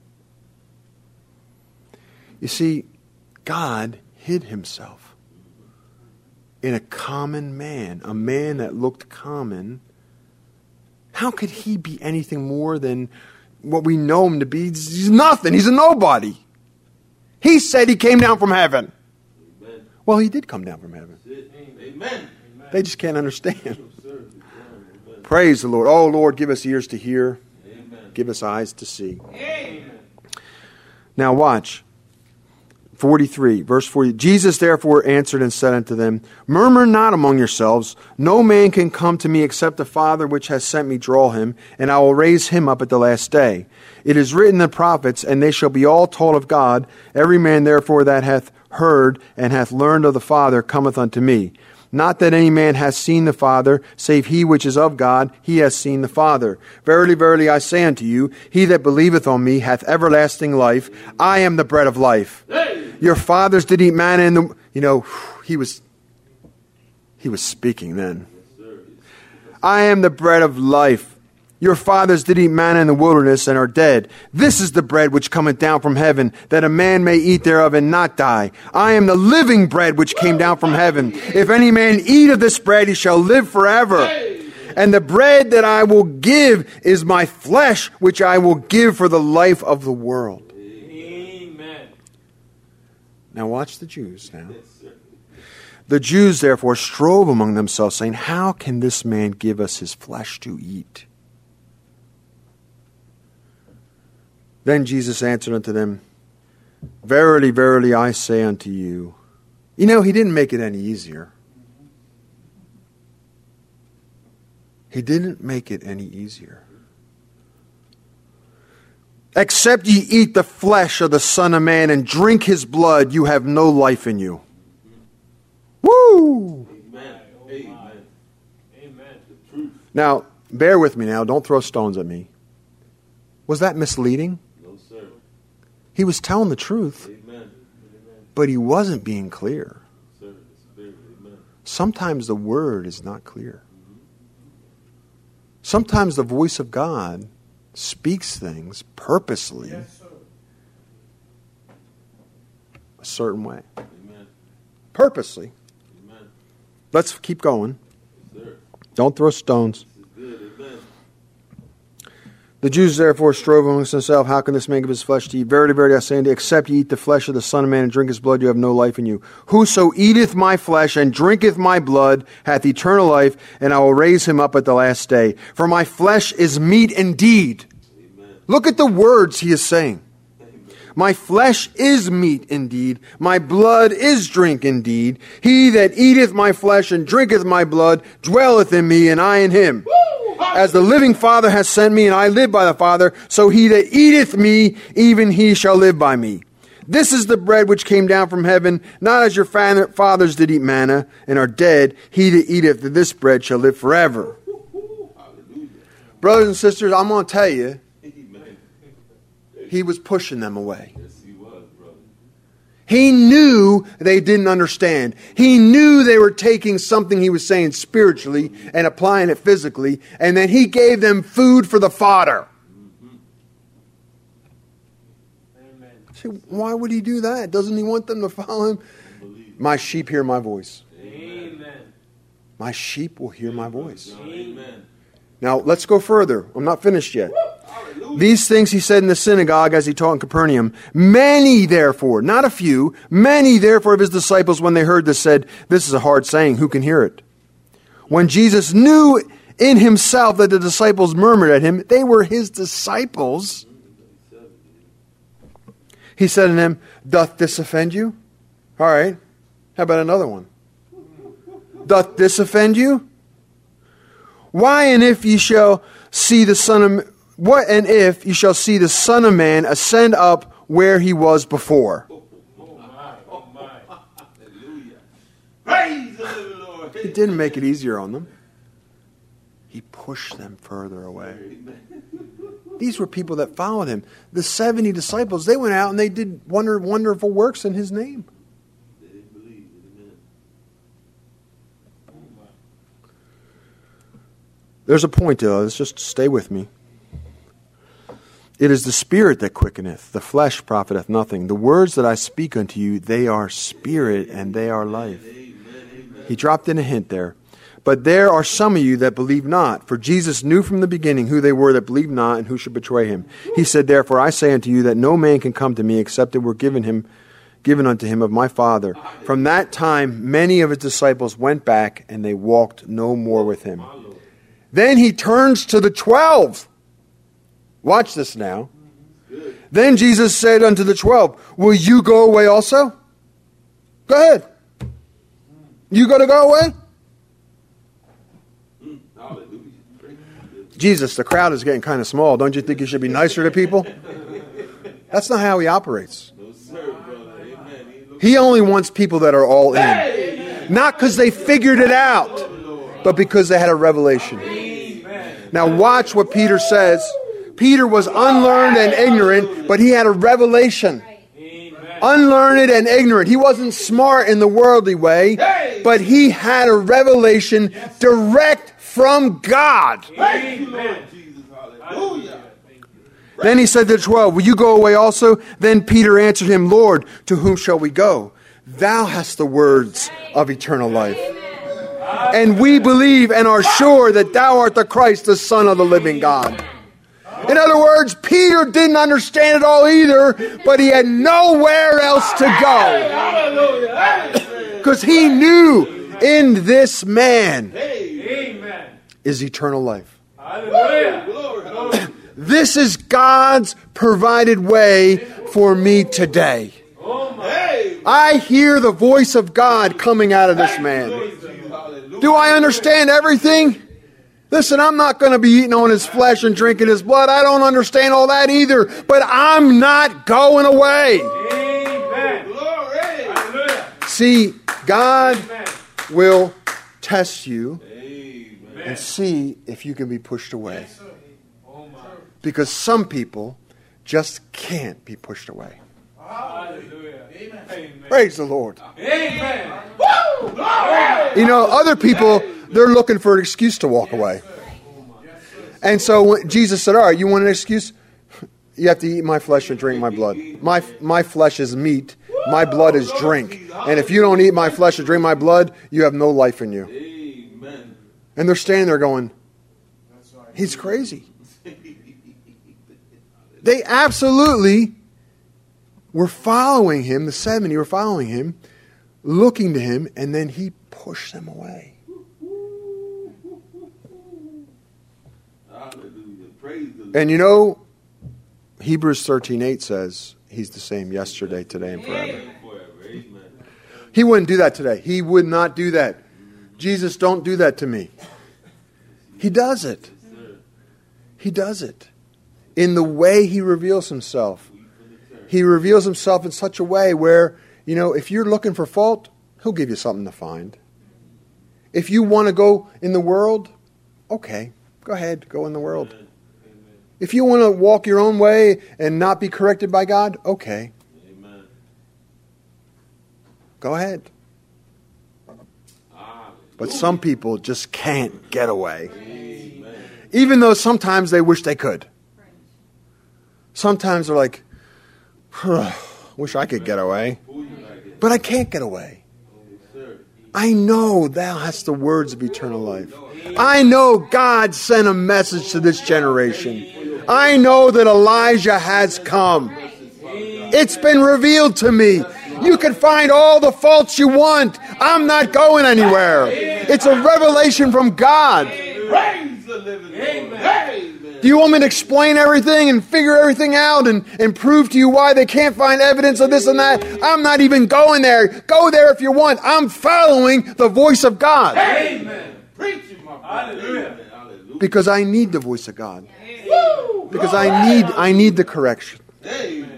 You see, God hid himself in a common man, a man that looked common. How could he be anything more than what we know him to be? He's nothing. He's a nobody. He said he came down from heaven. Well, he did come down from heaven. Amen. They just can't understand. Praise the Lord. Oh, Lord, give us ears to hear. Amen. Give us eyes to see. Amen. Now watch. forty-three, verse forty. Jesus therefore answered and said unto them, murmur not among yourselves. No man can come to me except the Father which has sent me draw him, and I will raise him up at the last day. It is written in the prophets, and they shall be all taught of God. Every man therefore that hath heard and hath learned of the Father cometh unto me. Not that any man hath seen the Father, save he which is of God, he hath seen the Father. Verily, verily, I say unto you, he that believeth on me hath everlasting life. I am the bread of life. Hey! Your fathers did eat manna in the... You know, he was, he was speaking then. I am the bread of life. Your fathers did eat manna in the wilderness and are dead. This is the bread which cometh down from heaven, that a man may eat thereof and not die. I am the living bread which came down from heaven. If any man eat of this bread, he shall live forever. And the bread that I will give is my flesh, which I will give for the life of the world. Amen. Now watch the Jews now. The Jews therefore strove among themselves, saying, how can this man give us his flesh to eat? Then Jesus answered unto them, verily, verily, I say unto you. You know, he didn't make it any easier. He didn't make it any easier. Except ye eat the flesh of the Son of Man and drink his blood, you have no life in you. Woo! Amen. Amen. Amen. Now, bear with me now. Don't throw stones at me. Was that misleading? He was telling the truth, Amen. But he wasn't being clear. Sometimes the word is not clear. Sometimes the voice of God speaks things purposely yes, a certain way. Amen. Purposely. Amen. Let's keep going. Yes, don't throw stones. The Jews therefore strove amongst themselves, how can this man give his flesh to eat? Verily, verily, I say unto you, except ye eat the flesh of the Son of Man and drink his blood, you have no life in you. Whoso eateth my flesh and drinketh my blood hath eternal life, and I will raise him up at the last day. For my flesh is meat indeed. Amen. Look at the words he is saying. Amen. My flesh is meat indeed, my blood is drink indeed. He that eateth my flesh and drinketh my blood dwelleth in me, and I in him. As the living Father has sent me, and I live by the Father, so he that eateth me, even he shall live by me. This is the bread which came down from heaven, not as your fathers did eat manna, and are dead. He that eateth this bread shall live forever. Brothers and sisters, I'm going to tell you, he was pushing them away. He knew they didn't understand. He knew they were taking something he was saying spiritually and applying it physically, and then he gave them food for the fodder. Amen. See, why would he do that? Doesn't he want them to follow him? My sheep hear my voice. Amen. My sheep will hear my voice. Amen. Now, let's go further. I'm not finished yet. These things he said in the synagogue as he taught in Capernaum. Many, therefore, not a few, many, therefore, of his disciples, when they heard this, said, this is a hard saying. Who can hear it? When Jesus knew in himself that the disciples murmured at him, they were his disciples. He said to them, doth this offend you? All right. How about another one? Doth this offend you? Why and if ye shall see the Son of What and if you shall see the Son of Man ascend up where he was before? Oh my, oh my. Hallelujah. Praise the Lord. He didn't make it easier on them. He pushed them further away. These were people that followed him. The seventy disciples, they went out and they did wonder, wonderful works in his name. They didn't believe it. Amen. There's a point to this. Just stay with me. It is the Spirit that quickeneth, the flesh profiteth nothing. The words that I speak unto you, they are spirit and they are life. He dropped in a hint there. But there are some of you that believe not. For Jesus knew from the beginning who they were that believed not and who should betray him. He said, therefore I say unto you that no man can come to me except it were given him, given unto him of my Father. From that time many of his disciples went back and they walked no more with him. Then he turns to the twelve. Watch this now. Then Jesus said unto the twelve, will you go away also? Go ahead. You got to go away? Jesus, the crowd is getting kind of small. Don't you think you should be nicer to people? That's not how he operates. He only wants people that are all in. Not because they figured it out, but because they had a revelation. Now watch what Peter says. Peter was unlearned and ignorant, but he had a revelation. Unlearned and ignorant. He wasn't smart in the worldly way, but he had a revelation direct from God. Then he said to the twelve, will you go away also? Then Peter answered him, Lord, to whom shall we go? Thou hast the words of eternal life. And we believe and are sure that thou art the Christ, the Son of the living God. In other words, Peter didn't understand it all either, but he had nowhere else to go. Because he knew in this man is eternal life. This is God's provided way for me today. I hear the voice of God coming out of this man. Do I understand everything? Listen, I'm not going to be eating on his flesh and drinking his blood. I don't understand all that either. But I'm not going away. Amen. See, God Amen. Will test you Amen. And see if you can be pushed away. Yes, because some people just can't be pushed away. Hallelujah. Amen. Praise the Lord. Amen. You know, other people, they're looking for an excuse to walk away. And so when Jesus said, all right, you want an excuse? You have to eat my flesh and drink my blood. My my flesh is meat. My blood is drink. And if you don't eat my flesh and drink my blood, you have no life in you. And they're standing there going, he's crazy. They absolutely were following him. The seventy were following him, looking to him, and then he pushed them away. And you know, Hebrews thirteen eight says, He's the same yesterday, today, and forever. He wouldn't do that today. He would not do that. Jesus, don't do that to me. He does it. He does it. In the way He reveals Himself. He reveals Himself in such a way where, you know, if you're looking for fault, He'll give you something to find. If you want to go in the world, okay, go ahead, go in the world. If you want to walk your own way and not be corrected by God, okay. Go ahead. But some people just can't get away. Even though sometimes they wish they could. Sometimes they're like, wish I could get away. But I can't get away. I know Thou hast the words of eternal life. I know God sent a message to this generation. I know that Elijah has come. It's been revealed to me. You can find all the faults you want. I'm not going anywhere. It's a revelation from God. Do you want me to explain everything and figure everything out and, and prove to you why they can't find evidence of this and that? I'm not even going there. Go there if you want. I'm following the voice of God. Amen. Preaching, my Hallelujah. Because I need the voice of God. Because I need I need the correction. Amen.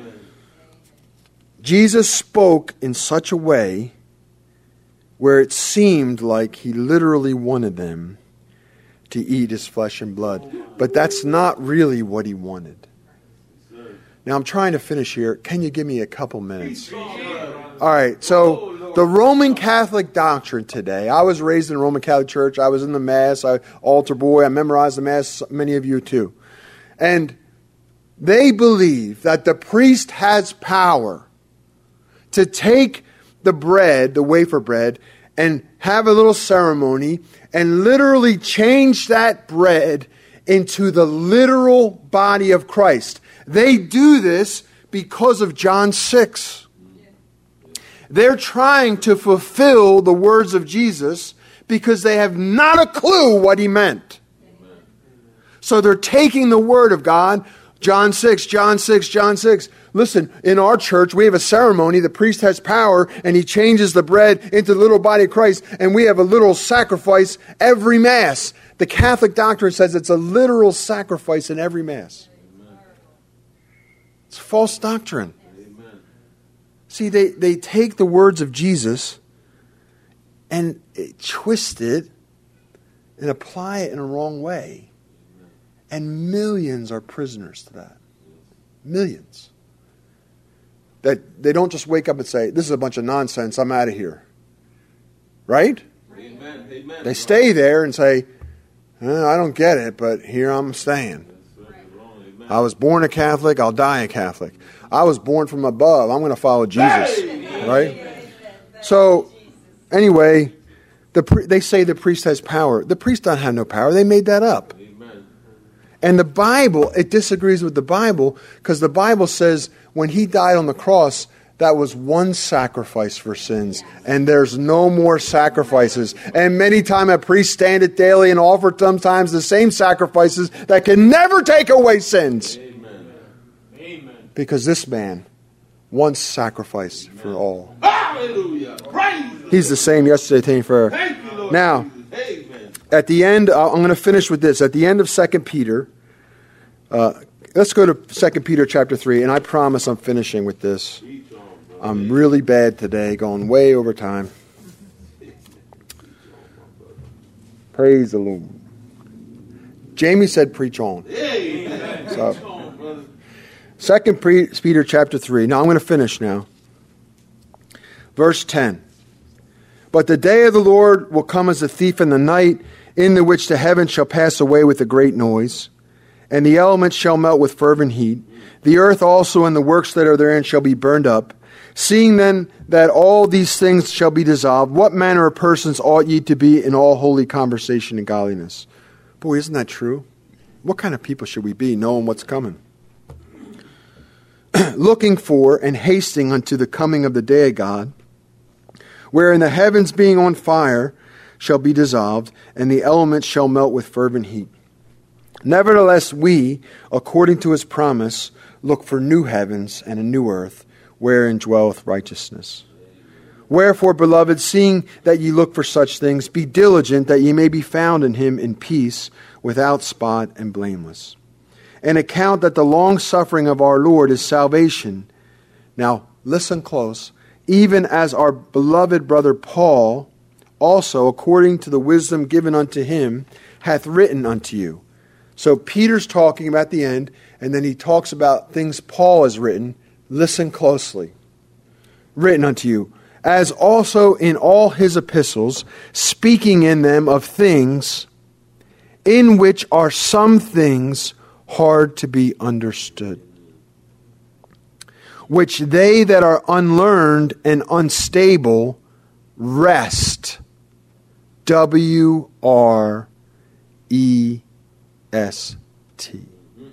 Jesus spoke in such a way where it seemed like He literally wanted them to eat His flesh and blood. But that's not really what He wanted. Now I'm trying to finish here. Can you give me a couple minutes? All right, so the Roman Catholic doctrine today. I was raised in a Roman Catholic church. I was in the Mass. I altar boy. I memorized the Mass. Many of you too. And they believe that the priest has power to take the bread, the wafer bread, and have a little ceremony and literally change that bread into the literal body of Christ. They do this because of John six. They're trying to fulfill the words of Jesus because they have not a clue what He meant. So they're taking the word of God, John six, John six, John six. Listen, in our church, we have a ceremony. The priest has power, and he changes the bread into the little body of Christ, and we have a little sacrifice every Mass. The Catholic doctrine says it's a literal sacrifice in every Mass. Amen. It's false doctrine. Amen. See, they, they take the words of Jesus and twist it and apply it in a wrong way. Amen. And millions are prisoners to that. Millions. That they don't just wake up and say, this is a bunch of nonsense, I'm out of here. Right? Amen. Amen. They stay there and say, eh, I don't get it, but here I'm staying. I was born a Catholic, I'll die a Catholic. I was born from above, I'm going to follow Jesus. Right? So, anyway, the they say the priest has power. The priest doesn't have no power. They made that up. And the Bible, it disagrees with the Bible because the Bible says when He died on the cross, that was one sacrifice for sins. And there's no more sacrifices. And many times a priest standeth daily and offered sometimes the same sacrifices that can never take away sins. Amen. Amen. Because this man once sacrificed Amen. For all. Hallelujah. Praise He's the same yesterday, today, and forever. Thank you, Lord. Now, Amen. at the end, I'm going to finish with this. At the end of Second Peter, uh, let's go to Second Peter chapter three, and I promise I'm finishing with this. I'm really bad today, going way over time. Praise the Lord. Jamie said preach on. So, Second Peter chapter three. Now I'm going to finish now. Verse ten. But the day of the Lord will come as a thief in the night, in the which the heavens shall pass away with a great noise, and the elements shall melt with fervent heat. The earth also and the works that are therein shall be burned up. Seeing then that all these things shall be dissolved, what manner of persons ought ye to be in all holy conversation and godliness? Boy, isn't that true? What kind of people should we be, knowing what's coming? Looking for and hasting unto the coming of the day of God, wherein the heavens being on fire shall be dissolved, and the elements shall melt with fervent heat. Nevertheless, we, according to his promise, look for new heavens and a new earth, wherein dwelleth righteousness. Wherefore, beloved, seeing that ye look for such things, be diligent that ye may be found in him in peace, without spot and blameless. And account that the long suffering of our Lord is salvation. Now, listen close. Even as our beloved brother Paul, also according to the wisdom given unto him, hath written unto you. So Peter's talking about the end, and then he talks about things Paul has written. Listen closely. Written unto you, as also in all his epistles, speaking in them of things in which are some things hard to be understood, which they that are unlearned and unstable wrest. W R E S T.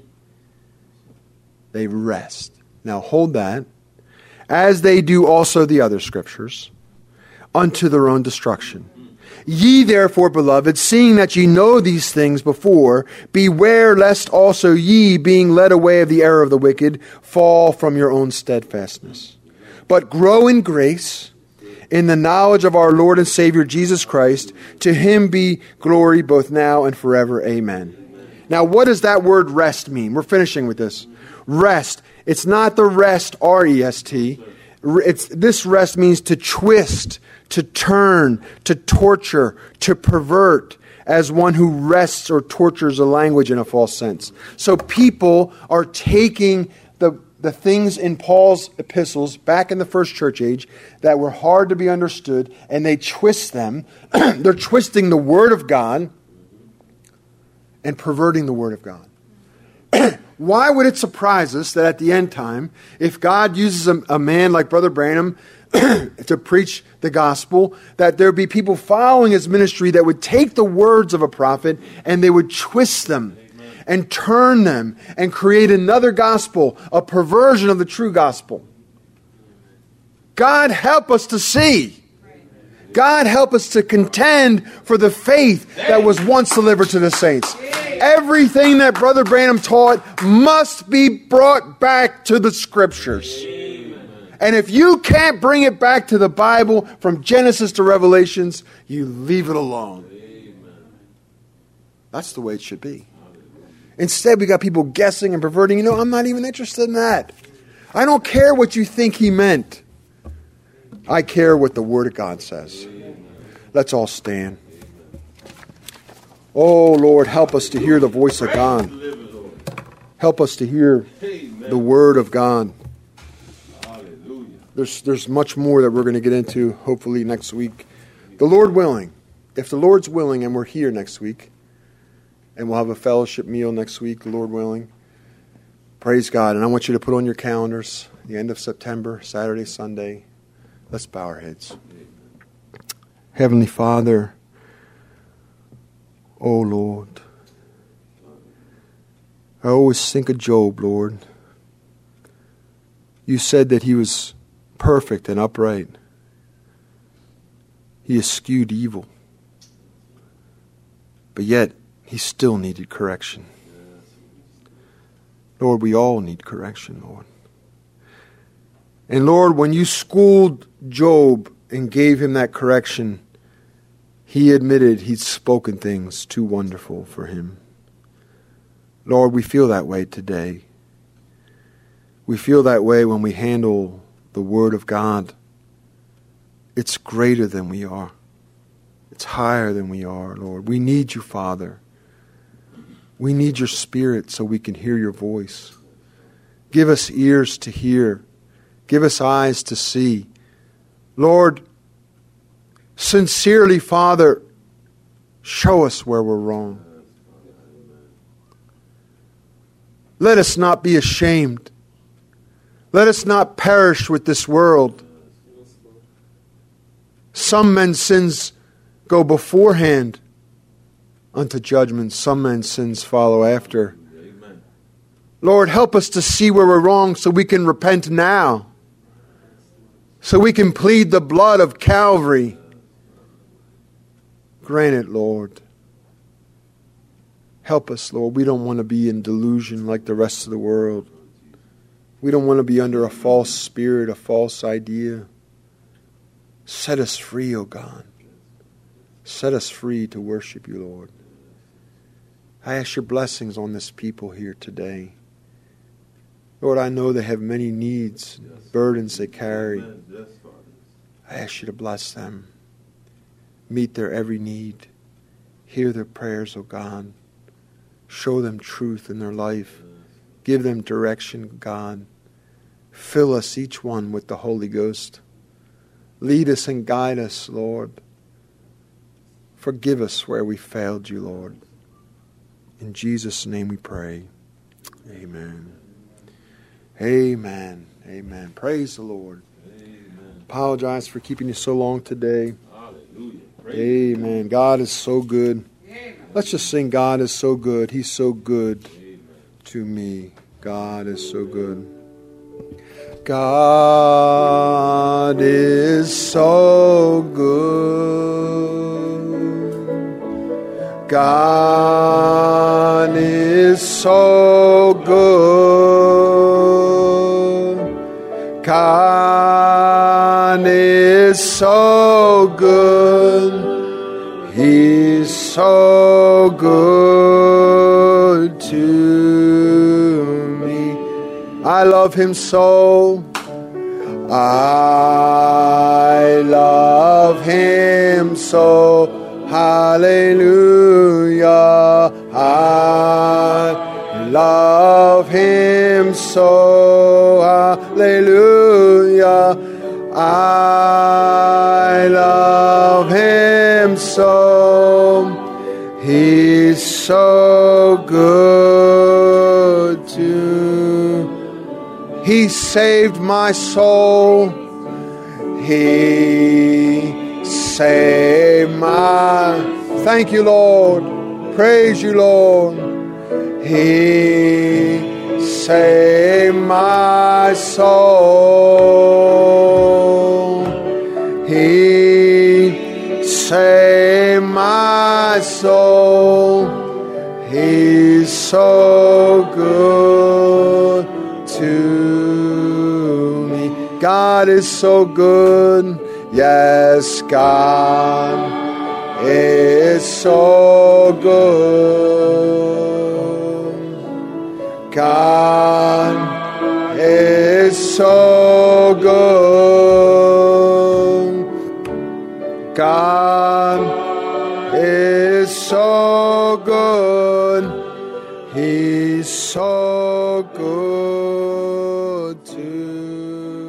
They rest. Now hold that. As they do also the other scriptures, unto their own destruction. Ye therefore, beloved, seeing that ye know these things before, beware lest also ye, being led away of the error of the wicked, fall from your own steadfastness. But grow in grace, in the knowledge of our Lord and Savior Jesus Christ. To him be glory both now and forever. Amen. Now, what does that word rest mean? We're finishing with this. Rest. It's not the rest, R E S T. It's, this rest means to twist, to turn, to torture, to pervert, as one who wrests or tortures a language in a false sense. So people are taking the the things in Paul's epistles back in the first church age that were hard to be understood, and they twist them. They're twisting the Word of God and perverting the Word of God. Why would it surprise us that at the end time, if God uses a, a man like Brother Branham to preach the gospel, that there would be people following his ministry that would take the words of a prophet and they would twist them and turn them and create another gospel, a perversion of the true gospel. God help us to see. God help us to contend for the faith that was once delivered to the saints. Everything that Brother Branham taught must be brought back to the Scriptures. And if you can't bring it back to the Bible from Genesis to Revelations, you leave it alone. That's the way it should be. Instead, we got people guessing and perverting. You know, I'm not even interested in that. I don't care what you think he meant. I care what the Word of God says. Let's all stand. Oh, Lord, help us to hear the voice of God. Help us to hear the Word of God. There's, there's much more that we're going to get into, hopefully, next week. The Lord willing. If the Lord's willing and we're here next week, and we'll have a fellowship meal next week, the Lord willing. Praise God. And I want you to put on your calendars the end of September, Saturday, Sunday. Let's bow our heads. Heavenly Father, oh Lord, I always think of Job, Lord. You said that he was perfect and upright. He eschewed evil. But yet, he still needed correction. Lord, we all need correction, Lord. And Lord, when you schooled Job and gave him that correction, he admitted he'd spoken things too wonderful for him. Lord, we feel that way today. We feel that way when we handle the Word of God. It's greater than we are. It's higher than we are, Lord. We need you, Father. We need your Spirit so we can hear your voice. Give us ears to hear. Give us eyes to see. Lord, sincerely, Father, show us where we're wrong. Let us not be ashamed. Let us not perish with this world. Some men's sins go beforehand unto judgment. Some men's sins follow after. Amen. Lord, help us to see where we're wrong so we can repent now. So we can plead the blood of Calvary. Grant it, Lord. Help us, Lord. We don't want to be in delusion like the rest of the world. We don't want to be under a false spirit, a false idea. Set us free, O God. Set us free to worship you, Lord. I ask your blessings on this people here today. Lord, I know they have many needs, burdens they carry. I ask you to bless them. Meet their every need. Hear their prayers, O God. Show them truth in their life. Give them direction, God. Fill us, each one, with the Holy Ghost. Lead us and guide us, Lord. Forgive us where we failed you, Lord. In Jesus' name we pray. Amen. Amen. Amen. Praise the Lord. Amen. Apologize for keeping you so long today. Hallelujah. Amen. God is so good. Let's just sing, God is so good. He's so good to me. God is so good. God is so good. God is so good. God is so good. He's so good to me. I love him so. I love him so. Hallelujah. I love him so. Hallelujah. I love him so. He's so good to. He saved my soul. He saved my. Thank you, Lord. Praise you, Lord. He saved my soul. He saved my soul. He's so good to me. God is so good. Yes, God is so good. God is so good. God is so good. He He's so good to